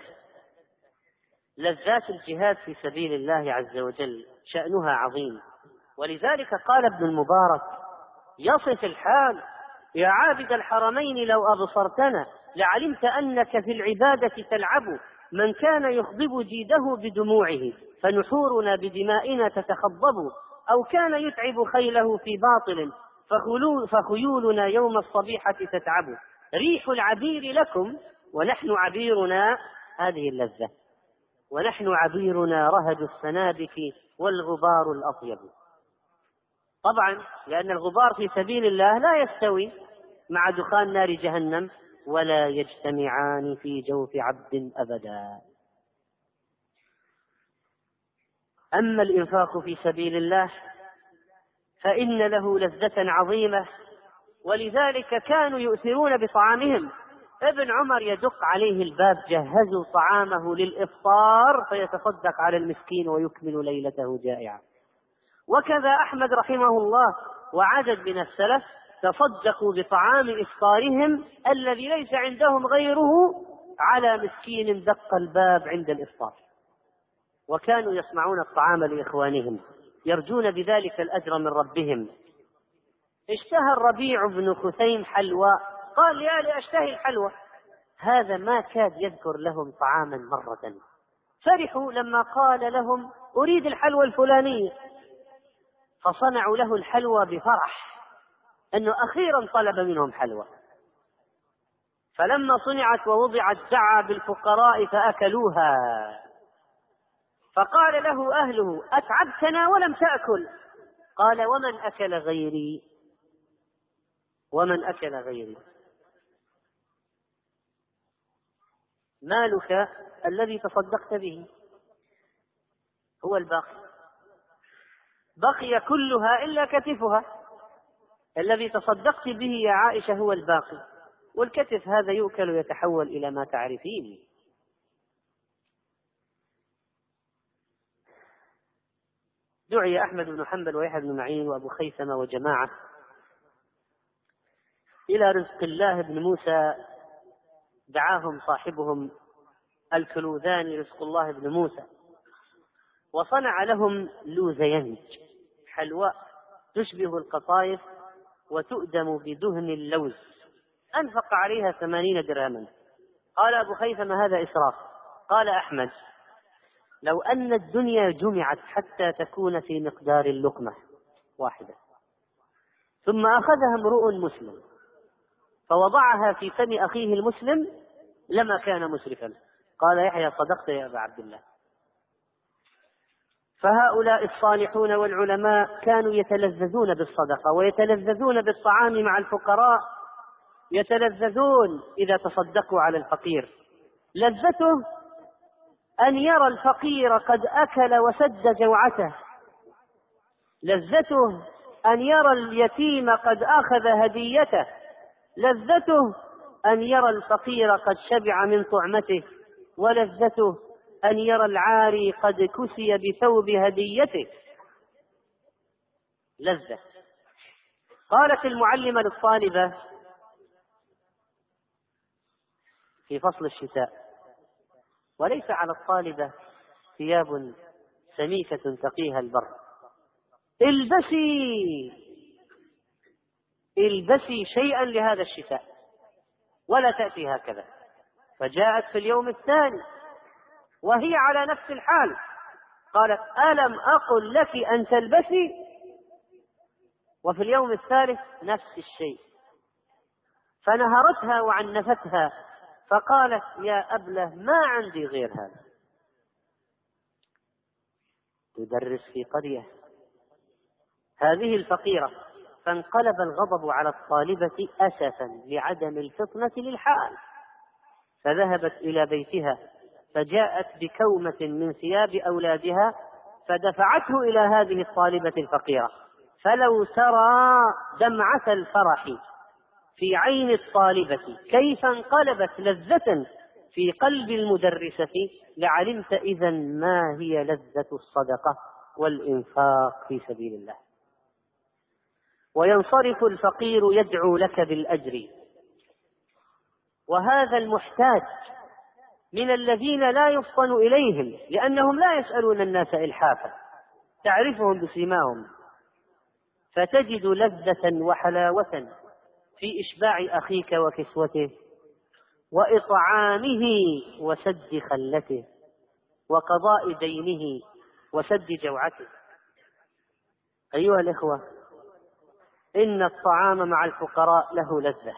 لذات الجهاد في سبيل الله عز وجل، شأنها عظيم. ولذلك قال ابن المبارك: يصف الحال: يا عابد الحرمين لو أبصرتنا لعلمت أنك في العبادة تلعب، من كان يخضب جيده بدموعه فنحورنا بدمائنا تتخضب، أو كان يتعب خيله في باطل فخيولنا يوم الصبيحة تتعب، ريح العبير لكم ونحن عبيرنا. هذه اللذة. ونحن عبيرنا رهج السنابك والغبار الأطيب. طبعا لأن الغبار في سبيل الله لا يستوي مع دخان نار جهنم، ولا يجتمعان في جوف عبد أبدا. أما الإنفاق في سبيل الله فإن له لذة عظيمة، ولذلك كانوا يؤثرون بطعامهم. ابن عمر يدق عليه الباب: جهزوا طعامه للإفطار فيتصدق على المسكين ويكمل ليلته جائعا. وكذا أحمد رحمه الله وعدد من السلف تصدقوا بطعام إفطارهم الذي ليس عندهم غيره على مسكين دق الباب عند الإفطار. وكانوا يصنعون الطعام لإخوانهم يرجون بذلك الأجر من ربهم. اشتهى الربيع بن خثيم حلوى، قال: يا لأشتهي الحلوى. هذا ما كاد يذكر لهم طعاما مرة، فرحوا لما قال لهم: أريد الحلوى الفلانية، فصنعوا له الحلوى بفرح أنه أخيرا طلب منهم حلوى. فلما صنعت ووضعت دعا بالفقراء فأكلوها، فقال له أهله: أتعبتنا ولم تأكل؟ قال: ومن أكل غيري؟ ومن أكل غيري؟ مالك الذي تصدقت به هو الباقي، بقي كلها إلا كتفها. الذي تصدقت به يا عائشة هو الباقي، والكتف هذا يؤكل ويتحول إلى ما تعرفين. دعي أحمد بن حنبل ويحيى بن معين وأبو خيثمة وجماعة إلى رزق الله بن موسى، دعاهم صاحبهم الكلوذاني رزق الله بن موسى، وصنع لهم لوزينج، حلوى تشبه القطايف وتؤدم بدهن اللوز، أنفق عليها ثمانين درهما. قال أبو خيثمة: هذا إسراف. قال أحمد: لو أن الدنيا جمعت حتى تكون في مقدار اللقمة واحدة، ثم أخذها امرؤ مسلم فوضعها في فم أخيه المسلم لما كان مسرفا. قال يحيى: صدقت يا أبا عبد الله. فهؤلاء الصالحون والعلماء كانوا يتلذذون بالصدقة ويتلذذون بالطعام مع الفقراء، يتلذذون إذا تصدقوا على الفقير. لذته أن يرى الفقير قد أكل وسد جوعته، لذته أن يرى اليتيم قد أخذ هديته، لذته أن يرى الفقير قد شبع من طعمته، ولذته أن يرى العاري قد كسي بثوب هديته. لذة. قالت المعلمة للطالبة في فصل الشتاء: وليس على الطالبة ثياب سميكة تقيها البر، البسي البسي شيئا لهذا الشتاء ولا تأتي هكذا. فجاءت في اليوم الثاني وهي على نفس الحال، قالت: ألم أقل لك أن تلبسي؟ وفي اليوم الثالث نفس الشيء، فنهرتها وعنفتها فقالت: يا أبله ما عندي غير هذا. تدرس في قرية هذه الفقيرة، فانقلب الغضب على الطالبة أسفا لعدم الفطنة للحال، فذهبت إلى بيتها فجاءت بكومة من ثياب أولادها فدفعته إلى هذه الطالبة الفقيرة، فلو ترى دمعة الفرح في عين الطالبة كيف انقلبت لذة في قلب المدرسة لعلمت إذن ما هي لذة الصدقة والإنفاق في سبيل الله. وينصرف الفقير يدعو لك بالأجر، وهذا المحتاج من الذين لا يفطن إليهم لأنهم لا يسألون الناس إلحافا، تعرفهم بسيماهم، فتجد لذة وحلاوة في إشباع أخيك وكسوته وإطعامه وسد خلته وقضاء دينه وسد جوعته. أيها الإخوة، إن الطعام مع الفقراء له لذة،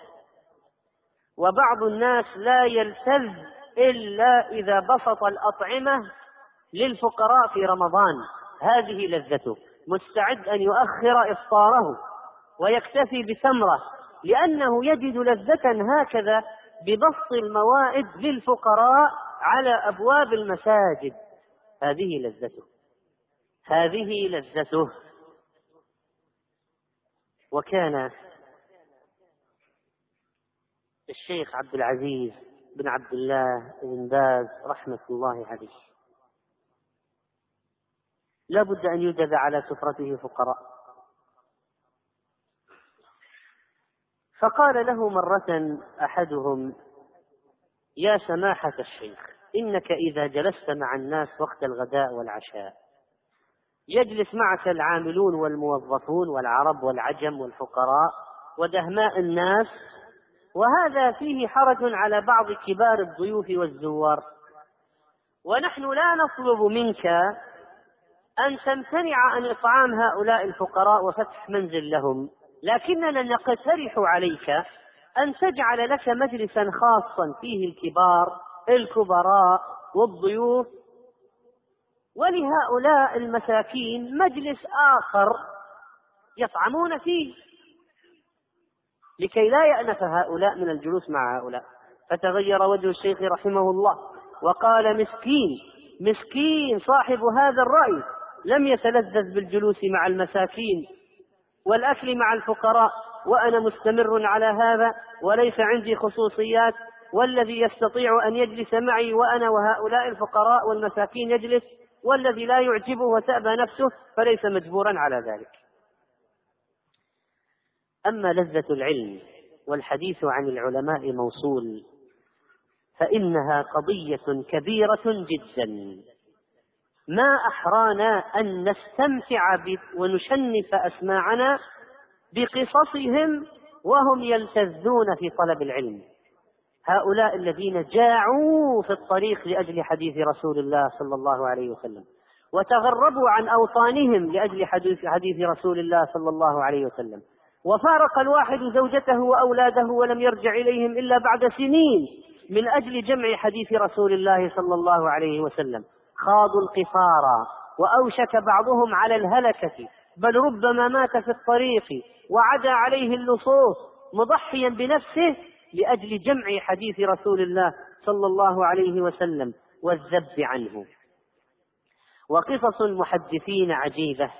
وبعض الناس لا يلتذ إلا إذا بسط الأطعمة للفقراء في رمضان هذه لذته، مستعد أن يؤخر إفطاره ويكتفي بتمرة لأنه يجد لذة هكذا ببسط الموائد للفقراء على أبواب المساجد. هذه لذته، هذه لذته. وكان الشيخ عبد العزيز بن عبد الله بن باز رحمة الله عليه لا بد أن يوجد على سفرته فقراء، فقال له مرة أحدهم: يا سماحة الشيخ، إنك إذا جلست مع الناس وقت الغداء والعشاء يجلس معك العاملون والموظفون والعرب والعجم والفقراء ودهماء الناس، وهذا فيه حرج على بعض كبار الضيوف والزوار، ونحن لا نطلب منك أن تمتنع عن إطعام هؤلاء الفقراء وفتح منزل لهم، لكننا نقترح عليك أن تجعل لك مجلسا خاصا فيه الكبار الكبراء والضيوف، ولهؤلاء المساكين مجلس آخر يطعمون فيه لكي لا يأنف هؤلاء من الجلوس مع هؤلاء. فتغير وجه الشيخ رحمه الله وقال: مسكين مسكين صاحب هذا الرأي لم يتلذذ بالجلوس مع المساكين والأكل مع الفقراء، وأنا مستمر على هذا وليس عندي خصوصيات، والذي يستطيع أن يجلس معي وأنا وهؤلاء الفقراء والمساكين يجلس، والذي لا يعجبه وتأبى نفسه فليس مجبورا على ذلك. أما لذة العلم والحديث عن العلماء موصول فإنها قضية كبيرة جدا، ما أحرانا أن نستمتع ونشنف أسماعنا بقصصهم وهم يلتذون في طلب العلم. هؤلاء الذين جاعوا في الطريق لأجل حديث رسول الله صلى الله عليه وسلم، وتغربوا عن أوطانهم لأجل حديث رسول الله صلى الله عليه وسلم، وفارق الواحد زوجته وأولاده ولم يرجع إليهم إلا بعد سنين من أجل جمع حديث رسول الله صلى الله عليه وسلم، خاضوا القصارى وأوشك بعضهم على الهلكة، بل ربما مات في الطريق وعدا عليه اللصوص مضحيا بنفسه لأجل جمع حديث رسول الله صلى الله عليه وسلم والذب عنه. وقصص المحدثين عجيبة،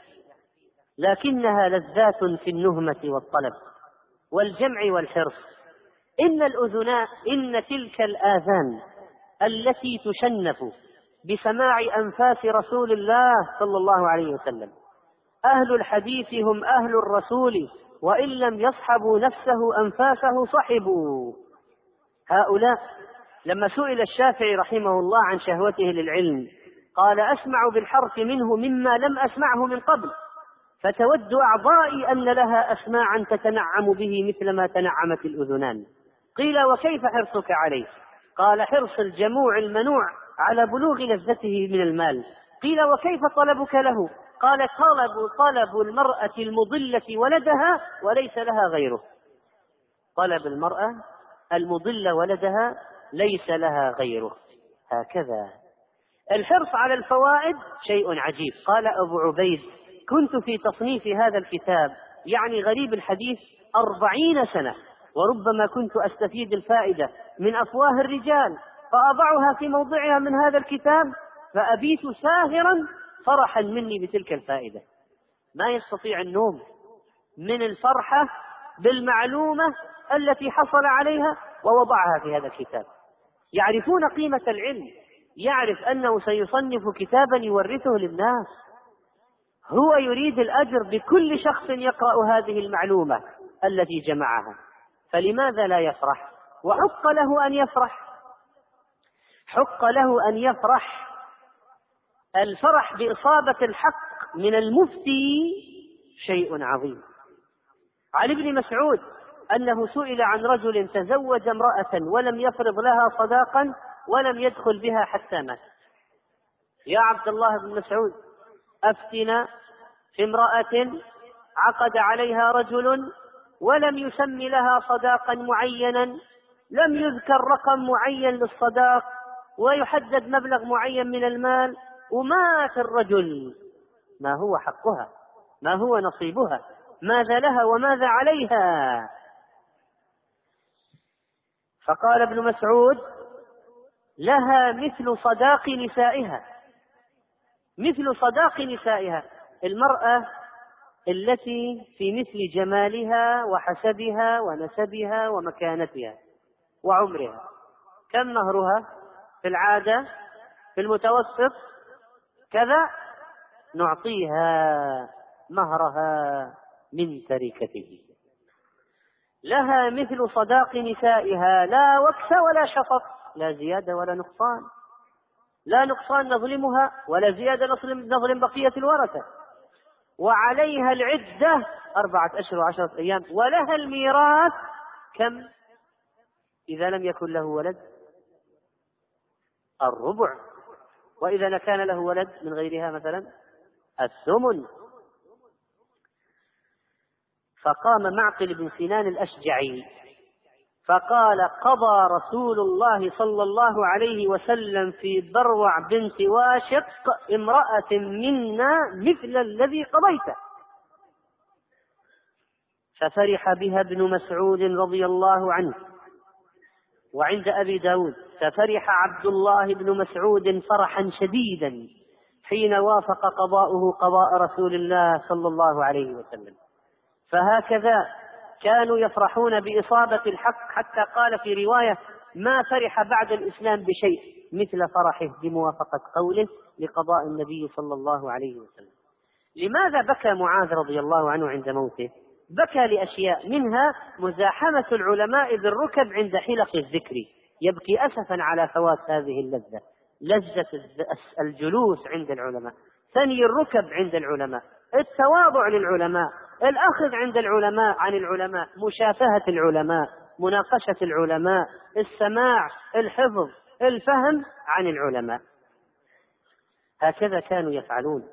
لكنها لذات في النهمة والطلب والجمع والحرص. إن الأذناء إن تلك الآذان التي تشنف بسماع أنفاس رسول الله صلى الله عليه وسلم، أهل الحديث هم أهل الرسول، وإن لم يصحبوا نفسه أنفاسه صحبوا. هؤلاء لما سئل الشافعي رحمه الله عن شهوته للعلم قال: أسمع بالحرف منه مما لم أسمعه من قبل، فتود أعضائي أن لها أسماعا تتنعم به مثل ما تنعمت الأذنان. قيل: وكيف حرصك عليه؟ قال: حرص الجموع المنوع على بلوغ لذته من المال. قيل: وكيف طلبك له؟ قال: طلب طلب المرأة المضلة ولدها وليس لها غيره. طلب المرأة المضل ولدها ليس لها غيره. هكذا الحرص على الفوائد شيء عجيب. قال أبو عبيد: كنت في تصنيف هذا الكتاب يعني غريب الحديث أربعين سنة، وربما كنت أستفيد الفائدة من أفواه الرجال فأضعها في موضعها من هذا الكتاب، فأبيت ساهرا فرحا مني بتلك الفائدة، ما يستطيع النوم من الفرحة بالمعلومة التي حصل عليها ووضعها في هذا الكتاب. يعرفون قيمة العلم، يعرف أنه سيصنف كتابا يورثه للناس، هو يريد الأجر بكل شخص يقرأ هذه المعلومة التي جمعها، فلماذا لا يفرح؟ وحق له أن يفرح، حق له أن يفرح. الفرح بإصابة الحق من المفتي شيء عظيم. عن ابن مسعود أنه سئل عن رجل تزوج امرأة ولم يفرض لها صداقا ولم يدخل بها حتى مات. يا عبد الله بن مسعود، أفتنا في امرأة عقد عليها رجل ولم يسمي لها صداقا معينا، لم يذكر رقم معين للصداق ويحدد مبلغ معين من المال، ومات الرجل، ما هو حقها؟ ما هو نصيبها؟ ماذا لها وماذا عليها؟ فقال ابن مسعود: لها مثل صداق نسائها، مثل صداق نسائها. المرأة التي في مثل جمالها وحسبها ونسبها ومكانتها وعمرها، كم مهرها في العادة؟ في المتوسط كذا، نعطيها مهرها من تركته. لها مثل صداق نسائها، لا وكس ولا شطط، لا زيادة ولا نقصان، لا نقصان نظلمها ولا زيادة نظلم, نظلم بقية الورثة. وعليها العدة أربعة أشهر وعشرة أيام، ولها الميراث كم إذا لم يكن له ولد؟ الربع، وإذا كان له ولد من غيرها مثلا الثمن. فقام معقل بن سنان الأشجعي فقال: قضى رسول الله صلى الله عليه وسلم في بروع بنت واشق امرأة منا مثل الذي قضيته. ففرح بها ابن مسعود رضي الله عنه. وعند أبي داود: ففرح عبد الله بن مسعود فرحا شديدا حين وافق قضاؤه قضاء رسول الله صلى الله عليه وسلم. فهكذا كانوا يفرحون بإصابة الحق، حتى قال في رواية: ما فرح بعد الإسلام بشيء مثل فرحه بموافقة قوله لقضاء النبي صلى الله عليه وسلم. لماذا بكى معاذ رضي الله عنه عند موته؟ بكى لأشياء، منها مزاحمة العلماء بالركب عند حلق الذكر، يبكي أسفا على فوات هذه اللذة، لذة الجلوس عند العلماء. ثاني الركب عند العلماء، التواضع للعلماء، الأخذ عند العلماء عن العلماء، مشافهة العلماء، مناقشة العلماء، السماع، الحفظ، الفهم عن العلماء. هكذا كانوا يفعلون.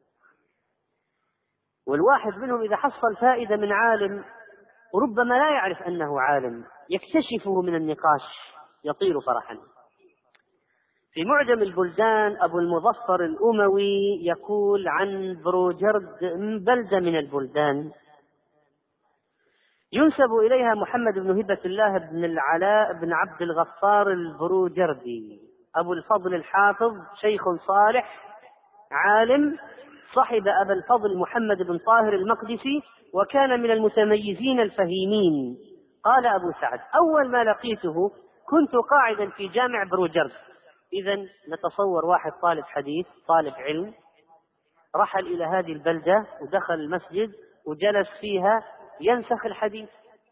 والواحد منهم إذا حصل فائدة من عالم وربما لا يعرف أنه عالم يكتشفه من النقاش يطير فرحا. في معجم البلدان أبو المظفر الأموي يقول عن بروجرد: بلدة من البلدان ينسب إليها محمد بن هبة الله بن العلاء بن عبد الغفار البروجردي، أبو الفضل الحافظ، شيخ صالح عالم، صحب أبا الفضل محمد بن طاهر المقدسي، وكان من المتميزين الفهيمين. قال أبو سعد: أول ما لقيته كنت قاعدا في جامع بروجرد. إذن نتصور واحد طالب حديث، طالب علم، رحل إلى هذه البلدة ودخل المسجد وجلس فيها ينسخ الحديث.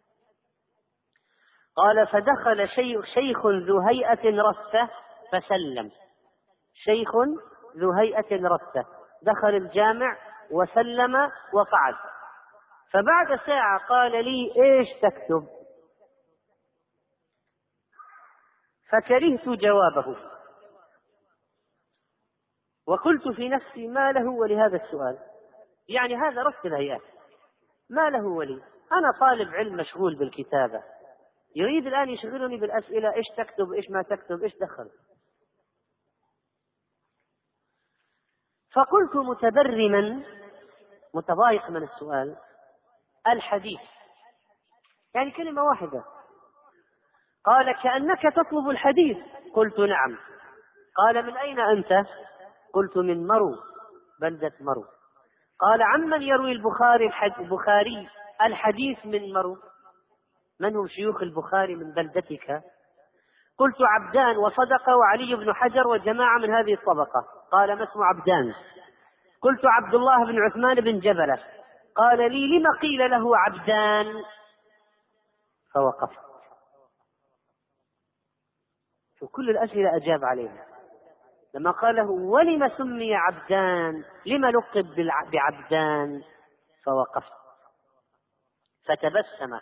قال: فدخل شيخ, شيخ ذو هيئة رثة فسلم. شيخ ذو هيئة رثة دخل الجامع وسلم وقعد. فبعد ساعة قال لي: إيش تكتب؟ فكرهت جوابه، وقلت في نفسي: ما له ولهذا السؤال؟ يعني هذا رث الهيئات، ما له ولي؟ أنا طالب علم مشغول بالكتابة، يريد الآن يشغلني بالأسئلة: إيش تكتب، إيش ما تكتب، إيش دخل؟ فقلت متبرما متضايق من السؤال: الحديث، يعني كلمة واحدة. قال: كأنك تطلب الحديث. قلت: نعم. قال: من أين أنت؟ قلت: من مرو، بلدة مرو. قال: عمن يروي البخاري البخاري الحديث من مرو؟ من هم شيوخ البخاري من بلدتك؟ قلت: عبدان وصدق وعلي بن حجر وجماعة من هذه الطبقة. قال: ما اسم عبدان؟ قلت: عبد الله بن عثمان بن جبلة. قال لي: لما قيل له عبدان؟ فوقفت. وكل الأسئلة أجاب عليها. لما قال له: ولم سمي عبدان؟ لما لقب بعبدان؟ فوقفت. فتبسم،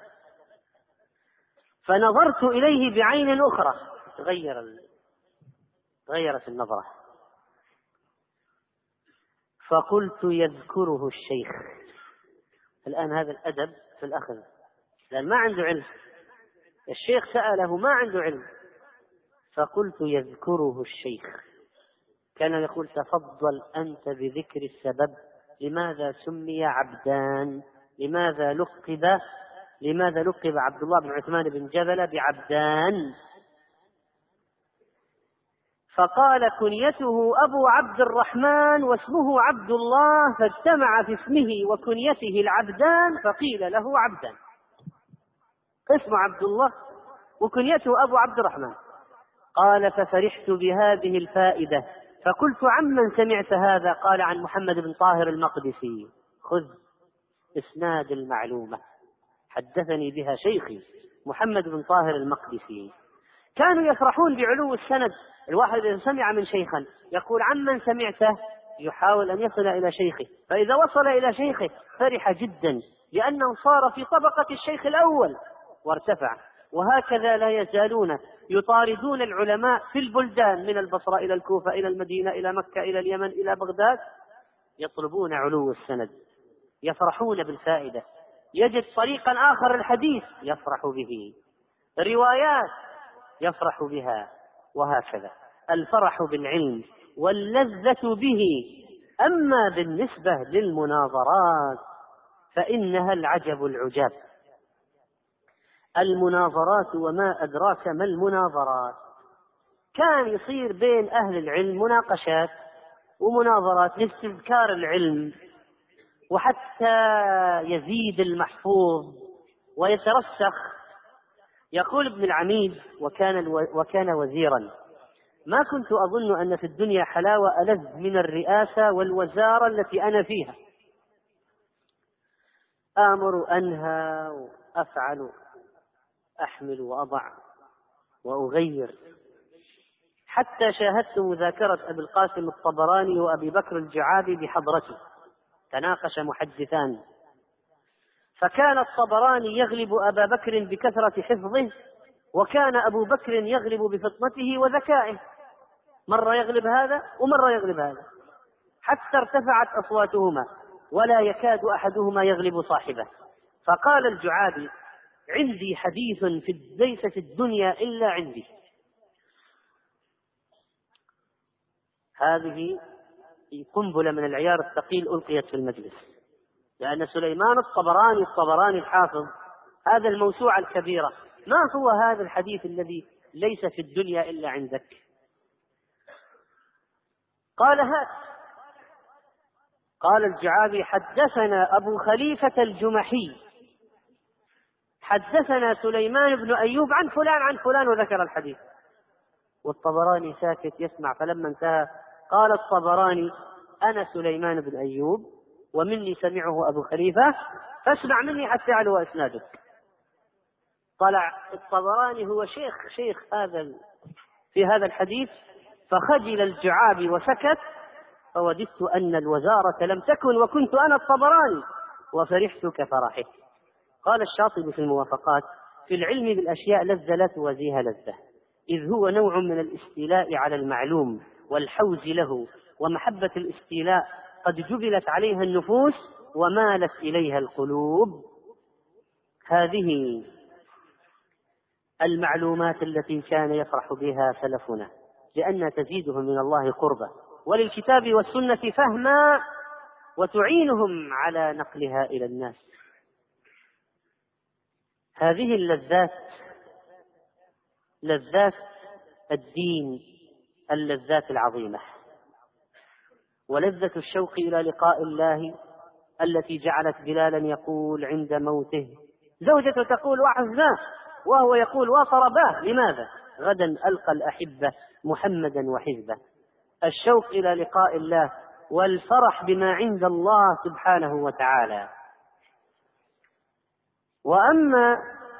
فنظرت إليه بعين أخرى، تغير ال... تغيرت النظرة. فقلت: يذكره الشيخ. الآن هذا الأدب في الأخذ، لأن ما عنده علم، الشيخ سأله ما عنده علم. فقلت: يذكره الشيخ. كان يقول تفضل أنت بذكر السبب. لماذا سمي عبدان؟ لماذا لقب لماذا لقب عبد الله بن عثمان بن جبل بعبدان؟ فقال كنيته أبو عبد الرحمن واسمه عبد الله، فاجتمع في اسمه وكنيته العبدان فقيل له عبدان. اسمه عبد الله وكنيته أبو عبد الرحمن. قال ففرحت بهذه الفائدة فقلت عمن سمعت هذا؟ قال عن محمد بن طاهر المقدسي. خذ إسناد المعلومة، حدثني بها شيخي محمد بن طاهر المقدسي. كانوا يفرحون بعلو السند. الواحد إذا سمع من شيخا يقول عمن سمعته، يحاول أن يصل إلى شيخه، فإذا وصل إلى شيخه فرح جدا لأنه صار في طبقة الشيخ الأول وارتفع. وهكذا لا يزالون يطاردون العلماء في البلدان من البصرة إلى الكوفة إلى المدينة إلى مكة إلى اليمن إلى بغداد، يطلبون علو السند، يفرحون بالفائدة. يجد طريقا آخر الحديث يفرح به، روايات يفرح بها، وهكذا الفرح بالعلم واللذة به. أما بالنسبة للمناظرات فإنها العجب العجاب. المناظرات وما أدراك ما المناظرات. كان يصير بين أهل العلم مناقشات ومناظرات لاستذكار العلم، وحتى يزيد المحفوظ ويترسخ. يقول ابن العميد وكان, وكان وزيرا: ما كنت أظن أن في الدنيا حلاوة ألذ من الرئاسة والوزارة التي أنا فيها. آمر أنهى وأفعل، أحمل وأضع وأغير، حتى شاهدت مذاكرة أبي القاسم الطبراني وأبي بكر الجعابي بحضرتي، تناقش محدثان، فكان الطبراني يغلب أبا بكر بكثرة حفظه، وكان أبو بكر يغلب بفطنته وذكائه، مرة يغلب هذا ومرة يغلب هذا، حتى ارتفعت أصواتهما ولا يكاد أحدهما يغلب صاحبه. فقال الجعابي: عندي حديث في ليس في الدنيا إلا عندي. هذه قنبلة من العيار الثقيل ألقيت في المجلس، لأن سليمان الطبراني الطبراني الحافظ هذا الموسوعة الكبيرة، ما هو هذا الحديث الذي ليس في الدنيا إلا عندك؟ قال هات. قال الجعابي: حدثنا أبو خليفة الجمحي حدثنا سليمان بن أيوب عن فلان عن فلان، وذكر الحديث. والطبراني ساكت يسمع. فلما انتهى قال الطبراني: أنا سليمان بن أيوب ومني سمعه أبو خليفة، فاسمع مني حتى يعلو إسنادك. طلع الطبراني هو شيخ شيخ هذا في هذا الحديث، فخجل الجعابي وسكت. فوددت أن الوزارة لم تكن وكنت أنا الطبراني وفرحت كفرحه. قال الشاطبي في الموافقات: في العلم بالأشياء لذة لا توازيها لذة، إذ هو نوع من الاستيلاء على المعلوم والحوز له، ومحبة الاستيلاء قد جبلت عليها النفوس ومالت إليها القلوب. هذه المعلومات التي كان يفرح بها سلفنا، لأنها تزيدهم من الله قربا وللكتاب والسنة فهما، وتعينهم على نقلها إلى الناس. هذه اللذات لذات الدين، اللذات العظيمة، ولذة الشوق إلى لقاء الله التي جعلت بلالا يقول عند موته، زوجته تقول وعزاه وهو يقول وطرباه، لماذا؟ غدا ألقى الأحبة محمدا وحزبه. الشوق إلى لقاء الله والفرح بما عند الله سبحانه وتعالى. وأما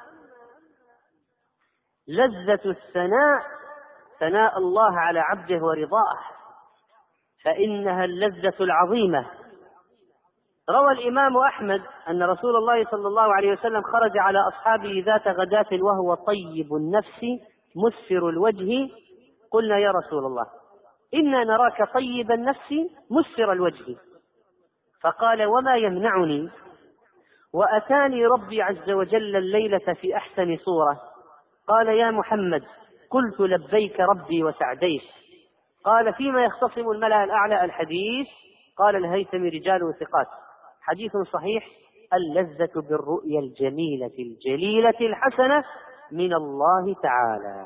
لذة الثناء، ثناء الله على عبده ورضاه، فإنها اللذة العظيمة. روى الإمام أحمد أن رسول الله صلى الله عليه وسلم خرج على أصحابه ذات غداة وهو طيب النفس مسفر الوجه. قلنا: يا رسول الله، إنا نراك طيب النفس مسفر الوجه. فقال: وما يمنعني، وأتاني ربي عز وجل الليلة في أحسن صورة. قال: يا محمد، قلت لبيك ربي وسعديك. قال: فيما يختصم الملأ الأعلى الحديث. قال الهيثمي: رجاله ثقات، حديث صحيح. اللذة بالرؤيا الجميلة الجليلة الحسنة من الله تعالى.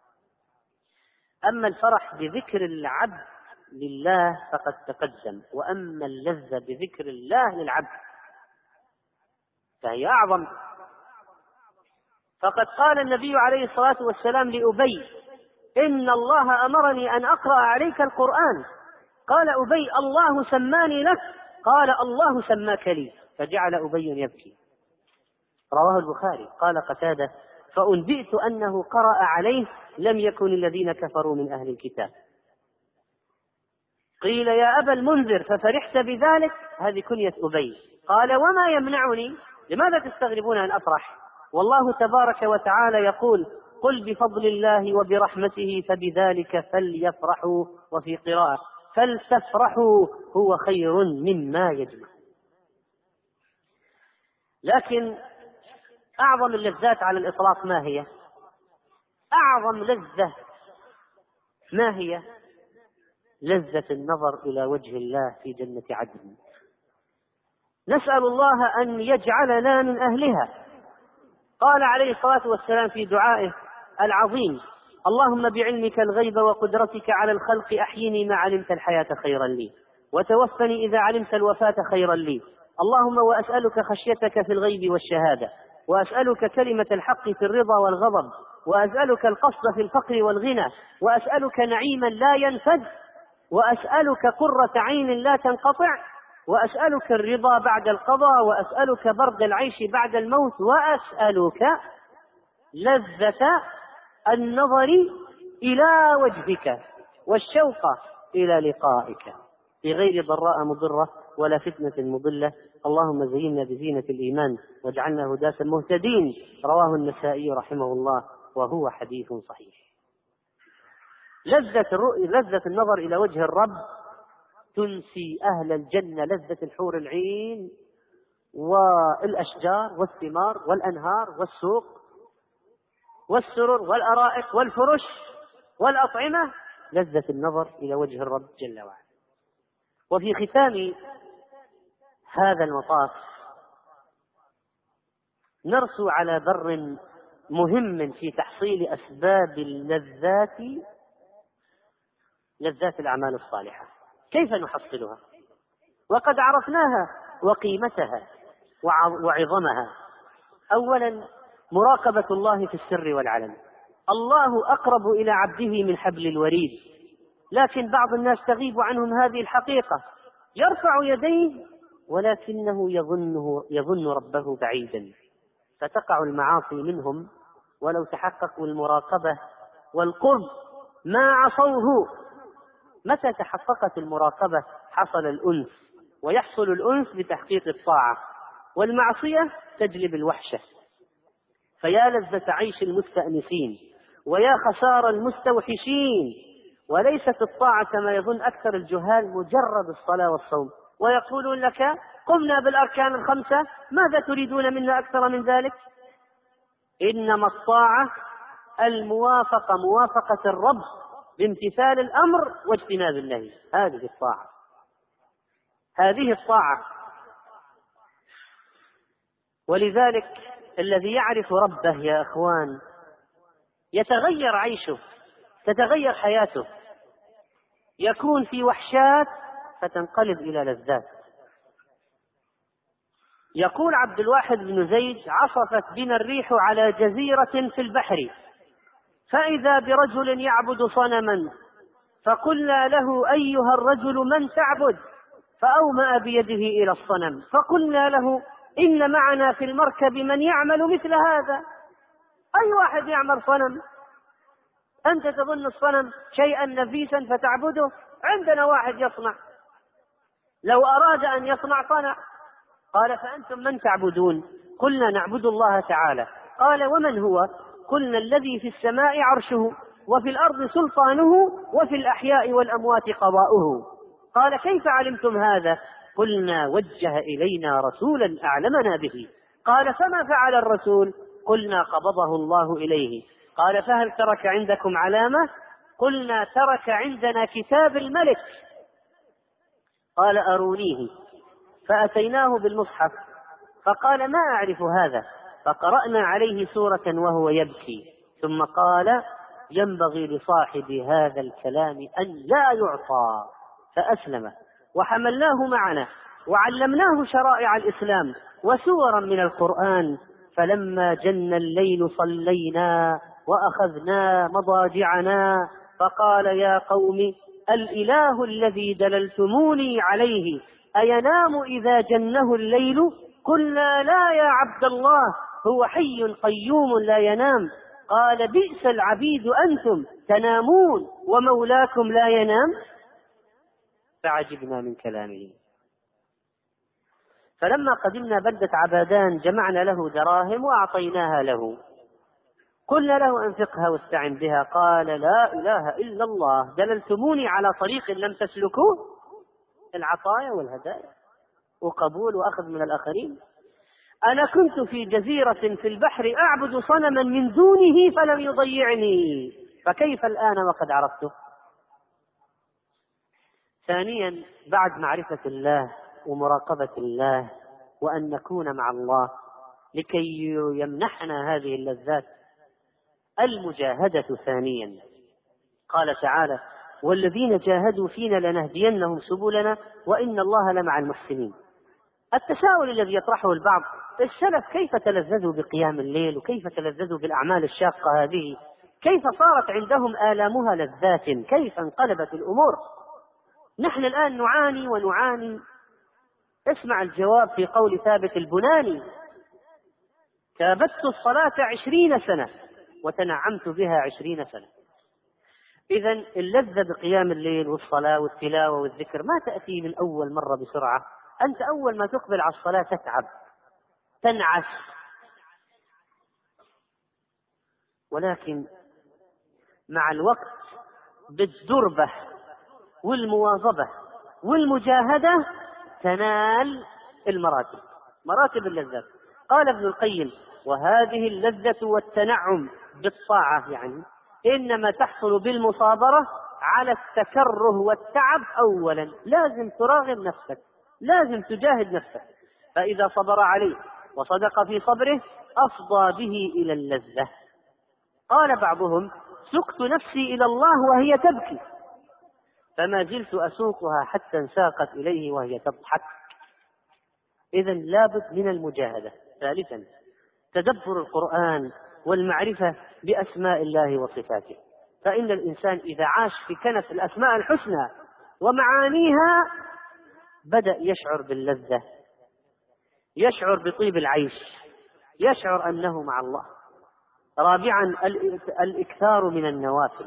أما الفرح بذكر العبد لله فقد تقدم، وأما اللذة بذكر الله للعبد فهي أعظم. فقد قال النبي عليه الصلاة والسلام لأبي: إن الله أمرني أن أقرأ عليك القرآن. قال أبي: الله سماني لك. قال: الله سماك لي. فجعل أبي يبكي. رواه البخاري. قال قتادة: فأنبئت أنه قرأ عليه: لم يكن الذين كفروا من أهل الكتاب. قيل: يا أبا المنذر ففرحت بذلك؟ هذه كنية أبي. قال: وما يمنعني؟ لماذا تستغربون أن أفرح؟ والله تبارك وتعالى يقول: قل بفضل الله وبرحمته فبذلك فليفرحوا، وفي قراءة فلتفرحوا هو خير مما يجمع. لكن أعظم اللذات على الإطلاق ما هي؟ أعظم لذة ما هي؟ لذة النظر إلى وجه الله في جنة عدن. نسأل الله أن يجعلنا من أهلها. قال عليه الصلاة والسلام في دعائه العظيم: اللهم بعلمك الغيب وقدرتك على الخلق أحيني ما علمت الحياة خيرا لي، وتوفني إذا علمت الوفاة خيرا لي. اللهم وأسألك خشيتك في الغيب والشهادة، وأسألك كلمة الحق في الرضا والغضب، وأسألك القصد في الفقر والغنى، وأسألك نعيما لا ينفد، وأسألك قرة عين لا تنقطع، وأسألك الرضا بعد القضاء، وأسألك برد العيش بعد الموت، وأسألك لذة النظر إلى وجهك والشوق إلى لقائك بغير ضراء مضرة ولا فتنة مضلة. اللهم زينا بزينة الإيمان واجعلنا هداة مهتدين. رواه النسائي رحمه الله، وهو حديث صحيح. لذة الرؤية، لذة النظر إلى وجه الرب تنسي أهل الجنة لذة الحور العين والأشجار والثمار والأنهار والسوق والسرر والأرائك والفرش والأطعمة. لذة النظر إلى وجه الرب جل وعلا. وفي ختام هذا المطاف نرسو على بر مهم في تحصيل أسباب اللذات، لذات الأعمال الصالحة. كيف نحصلها؟ وقد عرفناها وقيمتها وعظمها. أولا، مراقبة الله في السر والعلن. الله أقرب إلى عبده من حبل الوريد، لكن بعض الناس تغيب عنهم هذه الحقيقة. يرفع يديه ولكنه يظنه يظن ربه بعيدا، فتقع المعاصي منهم ولو تحققوا المراقبة والقرب ما عصوه. متى تحققت المراقبة حصل الأنس، ويحصل الأنس بتحقيق الطاعة، والمعصية تجلب الوحشة. فيا لذة عيش المستأنسين، ويا خسار المستوحشين. وليست الطاعة كما يظن أكثر الجهال مجرد الصلاة والصوم، ويقولون لك قمنا بالأركان الخمسة، ماذا تريدون منا أكثر من ذلك؟ إنما الطاعة الموافقة، موافقة الرب بامتثال الأمر واجتناب النهي. هذه الطاعة، هذه الطاعة. ولذلك الذي يعرف ربه يا أخوان يتغير عيشه، تتغير حياته، يكون في وحشات فتنقلب إلى لذات. يقول عبد الواحد بن زيد: عصفت بنا الريح على جزيرة في البحر، فإذا برجل يعبد صنما، فقلنا له: أيها الرجل من تعبد؟ فأومأ بيده إلى الصنم، فقلنا له: إن معنا في المركب من يعمل مثل هذا. أي واحد يعمل صنم؟ أنت تظن الصنم شيئا نفيسا فتعبده؟ عندنا واحد يصنع، لو أراد أن يصنع صنع. قال: فأنتم من تعبدون؟ قلنا: نعبد الله تعالى. قال: ومن هو؟ قلنا: الذي في السماء عرشه، وفي الأرض سلطانه، وفي الأحياء والأموات قضاؤه. قال: كيف علمتم هذا؟ قلنا: وجه إلينا رسولا أعلمنا به. قال: فما فعل الرسول؟ قلنا: قبضه الله إليه. قال: فهل ترك عندكم علامة؟ قلنا ترك عندنا كتاب الملك. قال أرونيه، فأتيناه بالمصحف فقال ما أعرف هذا، فقرأنا عليه سورة وهو يبكي، ثم قال ينبغي لصاحب هذا الكلام أن لا يعطى، فأسلم وحملناه معنا وعلمناه شرائع الإسلام وسورا من القرآن. فلما جن الليل صلينا وأخذنا مضاجعنا، فقال يا قوم الإله الذي دللتموني عليه أينام إذا جنه الليل؟ قلنا لا يا عبد الله، هو حي قيوم لا ينام. قال بئس العبيد أنتم تنامون ومولاكم لا ينام. فعجبنا من كلامه. فلما قدمنا بلدة عبادان جمعنا له دراهم وأعطيناها له، قلنا له أنفقها واستعن بها. قال لا إله إلا الله، دللتموني على طريق لم تسلكوه، العطايا والهدايا وقبول وأخذ من الآخرين. أنا كنت في جزيرة في البحر أعبد صنما من دونه فلم يضيعني، فكيف الآن وقد عرفته؟ ثانيا، بعد معرفة الله ومراقبة الله وأن نكون مع الله لكي يمنحنا هذه اللذات، المجاهدة ثانيا. قال تعالى والذين جاهدوا فينا لنهدينهم سبلنا وإن الله لمع المحسنين. التساؤل الذي يطرحه البعض، السلف كيف تلذذوا بقيام الليل وكيف تلذذوا بالأعمال الشاقة هذه، كيف صارت عندهم آلامها لذات، كيف انقلبت الأمور؟ نحن الآن نعاني ونعاني. اسمع الجواب في قول ثابت البناني: كابدت الصلاة عشرين سنة وتنعمت بها عشرين سنة. إذن اللذة بقيام الليل والصلاة والتلاوة والذكر ما تأتي من أول مرة بسرعة. أنت أول ما تقبل على الصلاة تتعب تنعس، ولكن مع الوقت بالدربة والمواظبة والمجاهدة تنال المراتب، مراتب اللذات. قال ابن القيم: وهذه اللذة والتنعم بالطاعة يعني إنما تحصل بالمصابرة على التكره والتعب أولا. لازم تراغب نفسك، لازم تجاهد نفسك، فإذا صبر عليه وصدق في صبره أفضى به إلى اللذة. قال بعضهم: سقت نفسي إلى الله وهي تبكي فما زلت أسوقها حتى انساقت إليه وهي تضحك. إذن لابد من المجاهدة. ثالثا، تدبر القرآن والمعرفة بأسماء الله وصفاته، فإن الإنسان إذا عاش في كنف الأسماء الحسنى ومعانيها بدأ يشعر باللذة، يشعر بطيب العيش، يشعر أنه مع الله. رابعا، الإكثار من النوافل،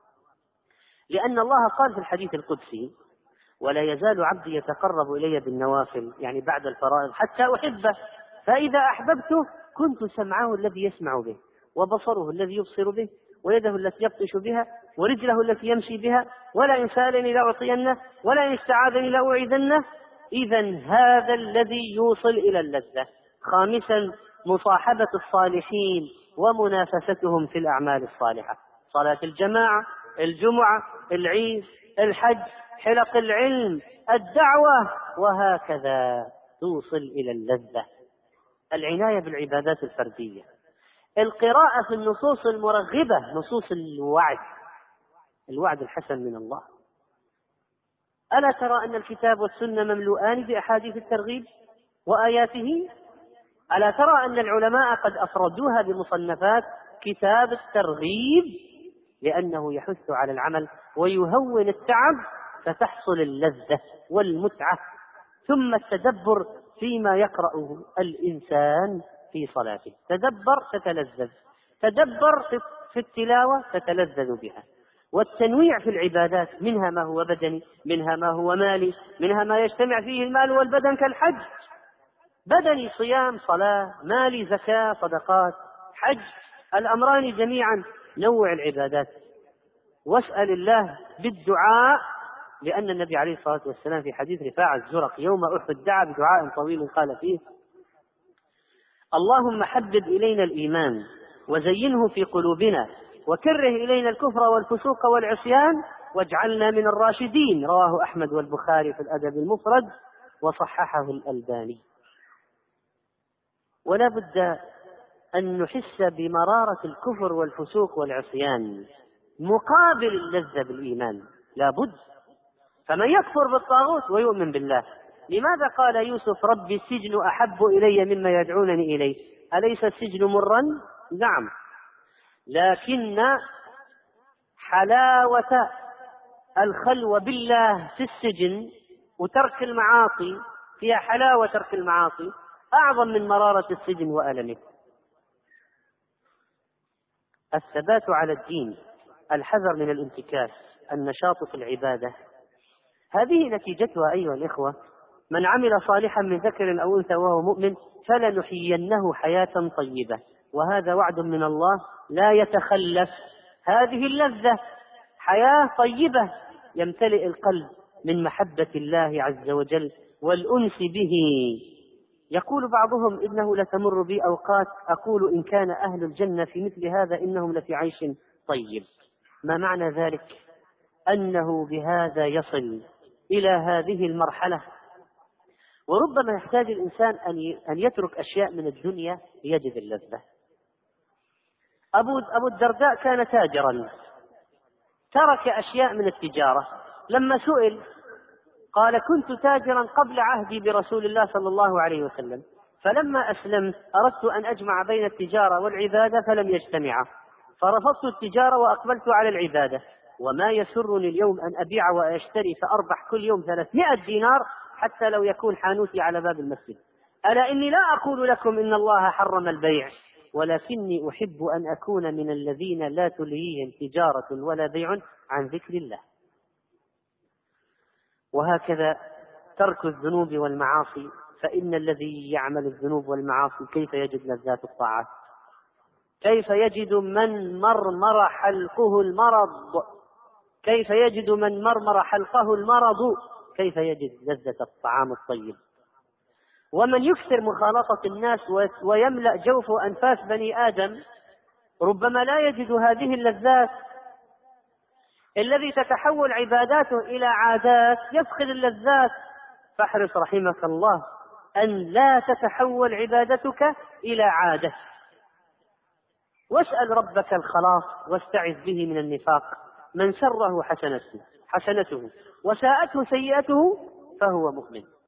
لأن الله قال في الحديث القدسي: ولا يزال عبدي يتقرب إلي بالنوافل، يعني بعد الفرائض، حتى أحبه، فإذا أحببته كنت سمعه الذي يسمع به وبصره الذي يبصر به ويده التي يبطش بها ورجله التي يمشي بها، ولا إن سألني لأعطينه ولا إن استعاذني لأعيذنه. إذن هذا الذي يوصل إلى اللذة. خامسا، مصاحبة الصالحين ومنافستهم في الأعمال الصالحة، صلاة الجماعة، الجمعة، العيد، الحج، حلق العلم، الدعوة، وهكذا توصل إلى اللذة. العناية بالعبادات الفردية، القراءة في النصوص المرغبة، نصوص الوعد، الوعد الحسن من الله. ألا ترى أن الكتاب والسنة مملوءان بأحاديث الترغيب وآياته؟ ألا ترى أن العلماء قد أفردوها بمصنفات كتاب الترغيب لأنه يحث على العمل ويهون التعب فتحصل اللذة والمتعة. ثم التدبر فيما يقرأه الإنسان في صلاته، تدبر تتلذذ، تدبر في التلاوة تتلذذ بها. والتنويع في العبادات، منها ما هو بدني، منها ما هو مالي، منها ما يجتمع فيه المال والبدن كالحج، بدني صيام صلاة، مالي زكاة صدقات، حج، الأمران جميعا. نوع العبادات واسأل الله بالدعاء، لأن النبي عليه الصلاة والسلام في حديث رفاعة الزرق يوم أحد دعا بدعاء طويل قال فيه: اللهم حبب إلينا الإيمان وزينه في قلوبنا وكره إلينا الكفر والفسوق والعصيان واجعلنا من الراشدين. رواه أحمد والبخاري في الأدب المفرد وصححه الألباني. ولا بد أن نحس بمرارة الكفر والفسوق والعصيان مقابل اللذة بالإيمان، لا بد. فمن يكفر بالطاغوت ويؤمن بالله، لماذا قال يوسف ربي السجن أحب إلي مما يدعونني إليه؟ أليس السجن مرا؟ نعم، لكن حلاوة الخلوة بالله في السجن وترك المعاصي، فيها حلاوة ترك المعاصي أعظم من مرارة السجن وألمه. الثبات على الدين، الحذر من الانتكاس، النشاط في العبادة، هذه نتيجتها أيها الإخوة: من عمل صالحا من ذكر أو أنثى وهو مؤمن فلنحيينه حياة طيبة، وهذا وعد من الله لا يتخلف. هذه اللذة حياة طيبة يمتلئ القلب من محبة الله عز وجل والأنس به. يقول بعضهم إنه لتمر بي أوقات أقول إن كان أهل الجنة في مثل هذا إنهم لفي عيش طيب. ما معنى ذلك؟ أنه بهذا يصل إلى هذه المرحلة. وربما يحتاج الإنسان أن يترك أشياء من الدنيا ليجد اللذة. أبو الدرداء كان تاجرا، ترك أشياء من التجارة. لما سئل قال كنت تاجرا قبل عهدي برسول الله صلى الله عليه وسلم، فلما أسلمت أردت أن أجمع بين التجارة والعبادة فلم يجتمعا، فرفضت التجارة وأقبلت على العبادة. وما يسرني اليوم أن أبيع وأشتري فأربح كل يوم ثلاثمائة دينار حتى لو يكون حانوتي على باب المسجد. ألا إني لا أقول لكم إن الله حرم البيع، ولكني أحب أن أكون من الذين لا تلهيهم تجارة ولا بيع عن ذكر الله. وهكذا ترك الذنوب والمعاصي، فإن الذي يعمل الذنوب والمعاصي كيف يجد لذات الطاعات؟ كيف يجد من مرمر حلقه المرض؟ كيف يجد من مرمر حلقه المرض؟ كيف يجد لذة الطعام الطيب؟ ومن يكثر مخالطة الناس ويملأ جوف أنفاس بني آدم ربما لا يجد هذه اللذات. الذي تتحول عباداته إلى عادات يفقد اللذات. فاحرص رحمك الله أن لا تتحول عبادتك إلى عادة، واسأل ربك الخلاص واستعذ به من النفاق. من سره حسنته حسنته وساءته سيئته فهو مؤمن.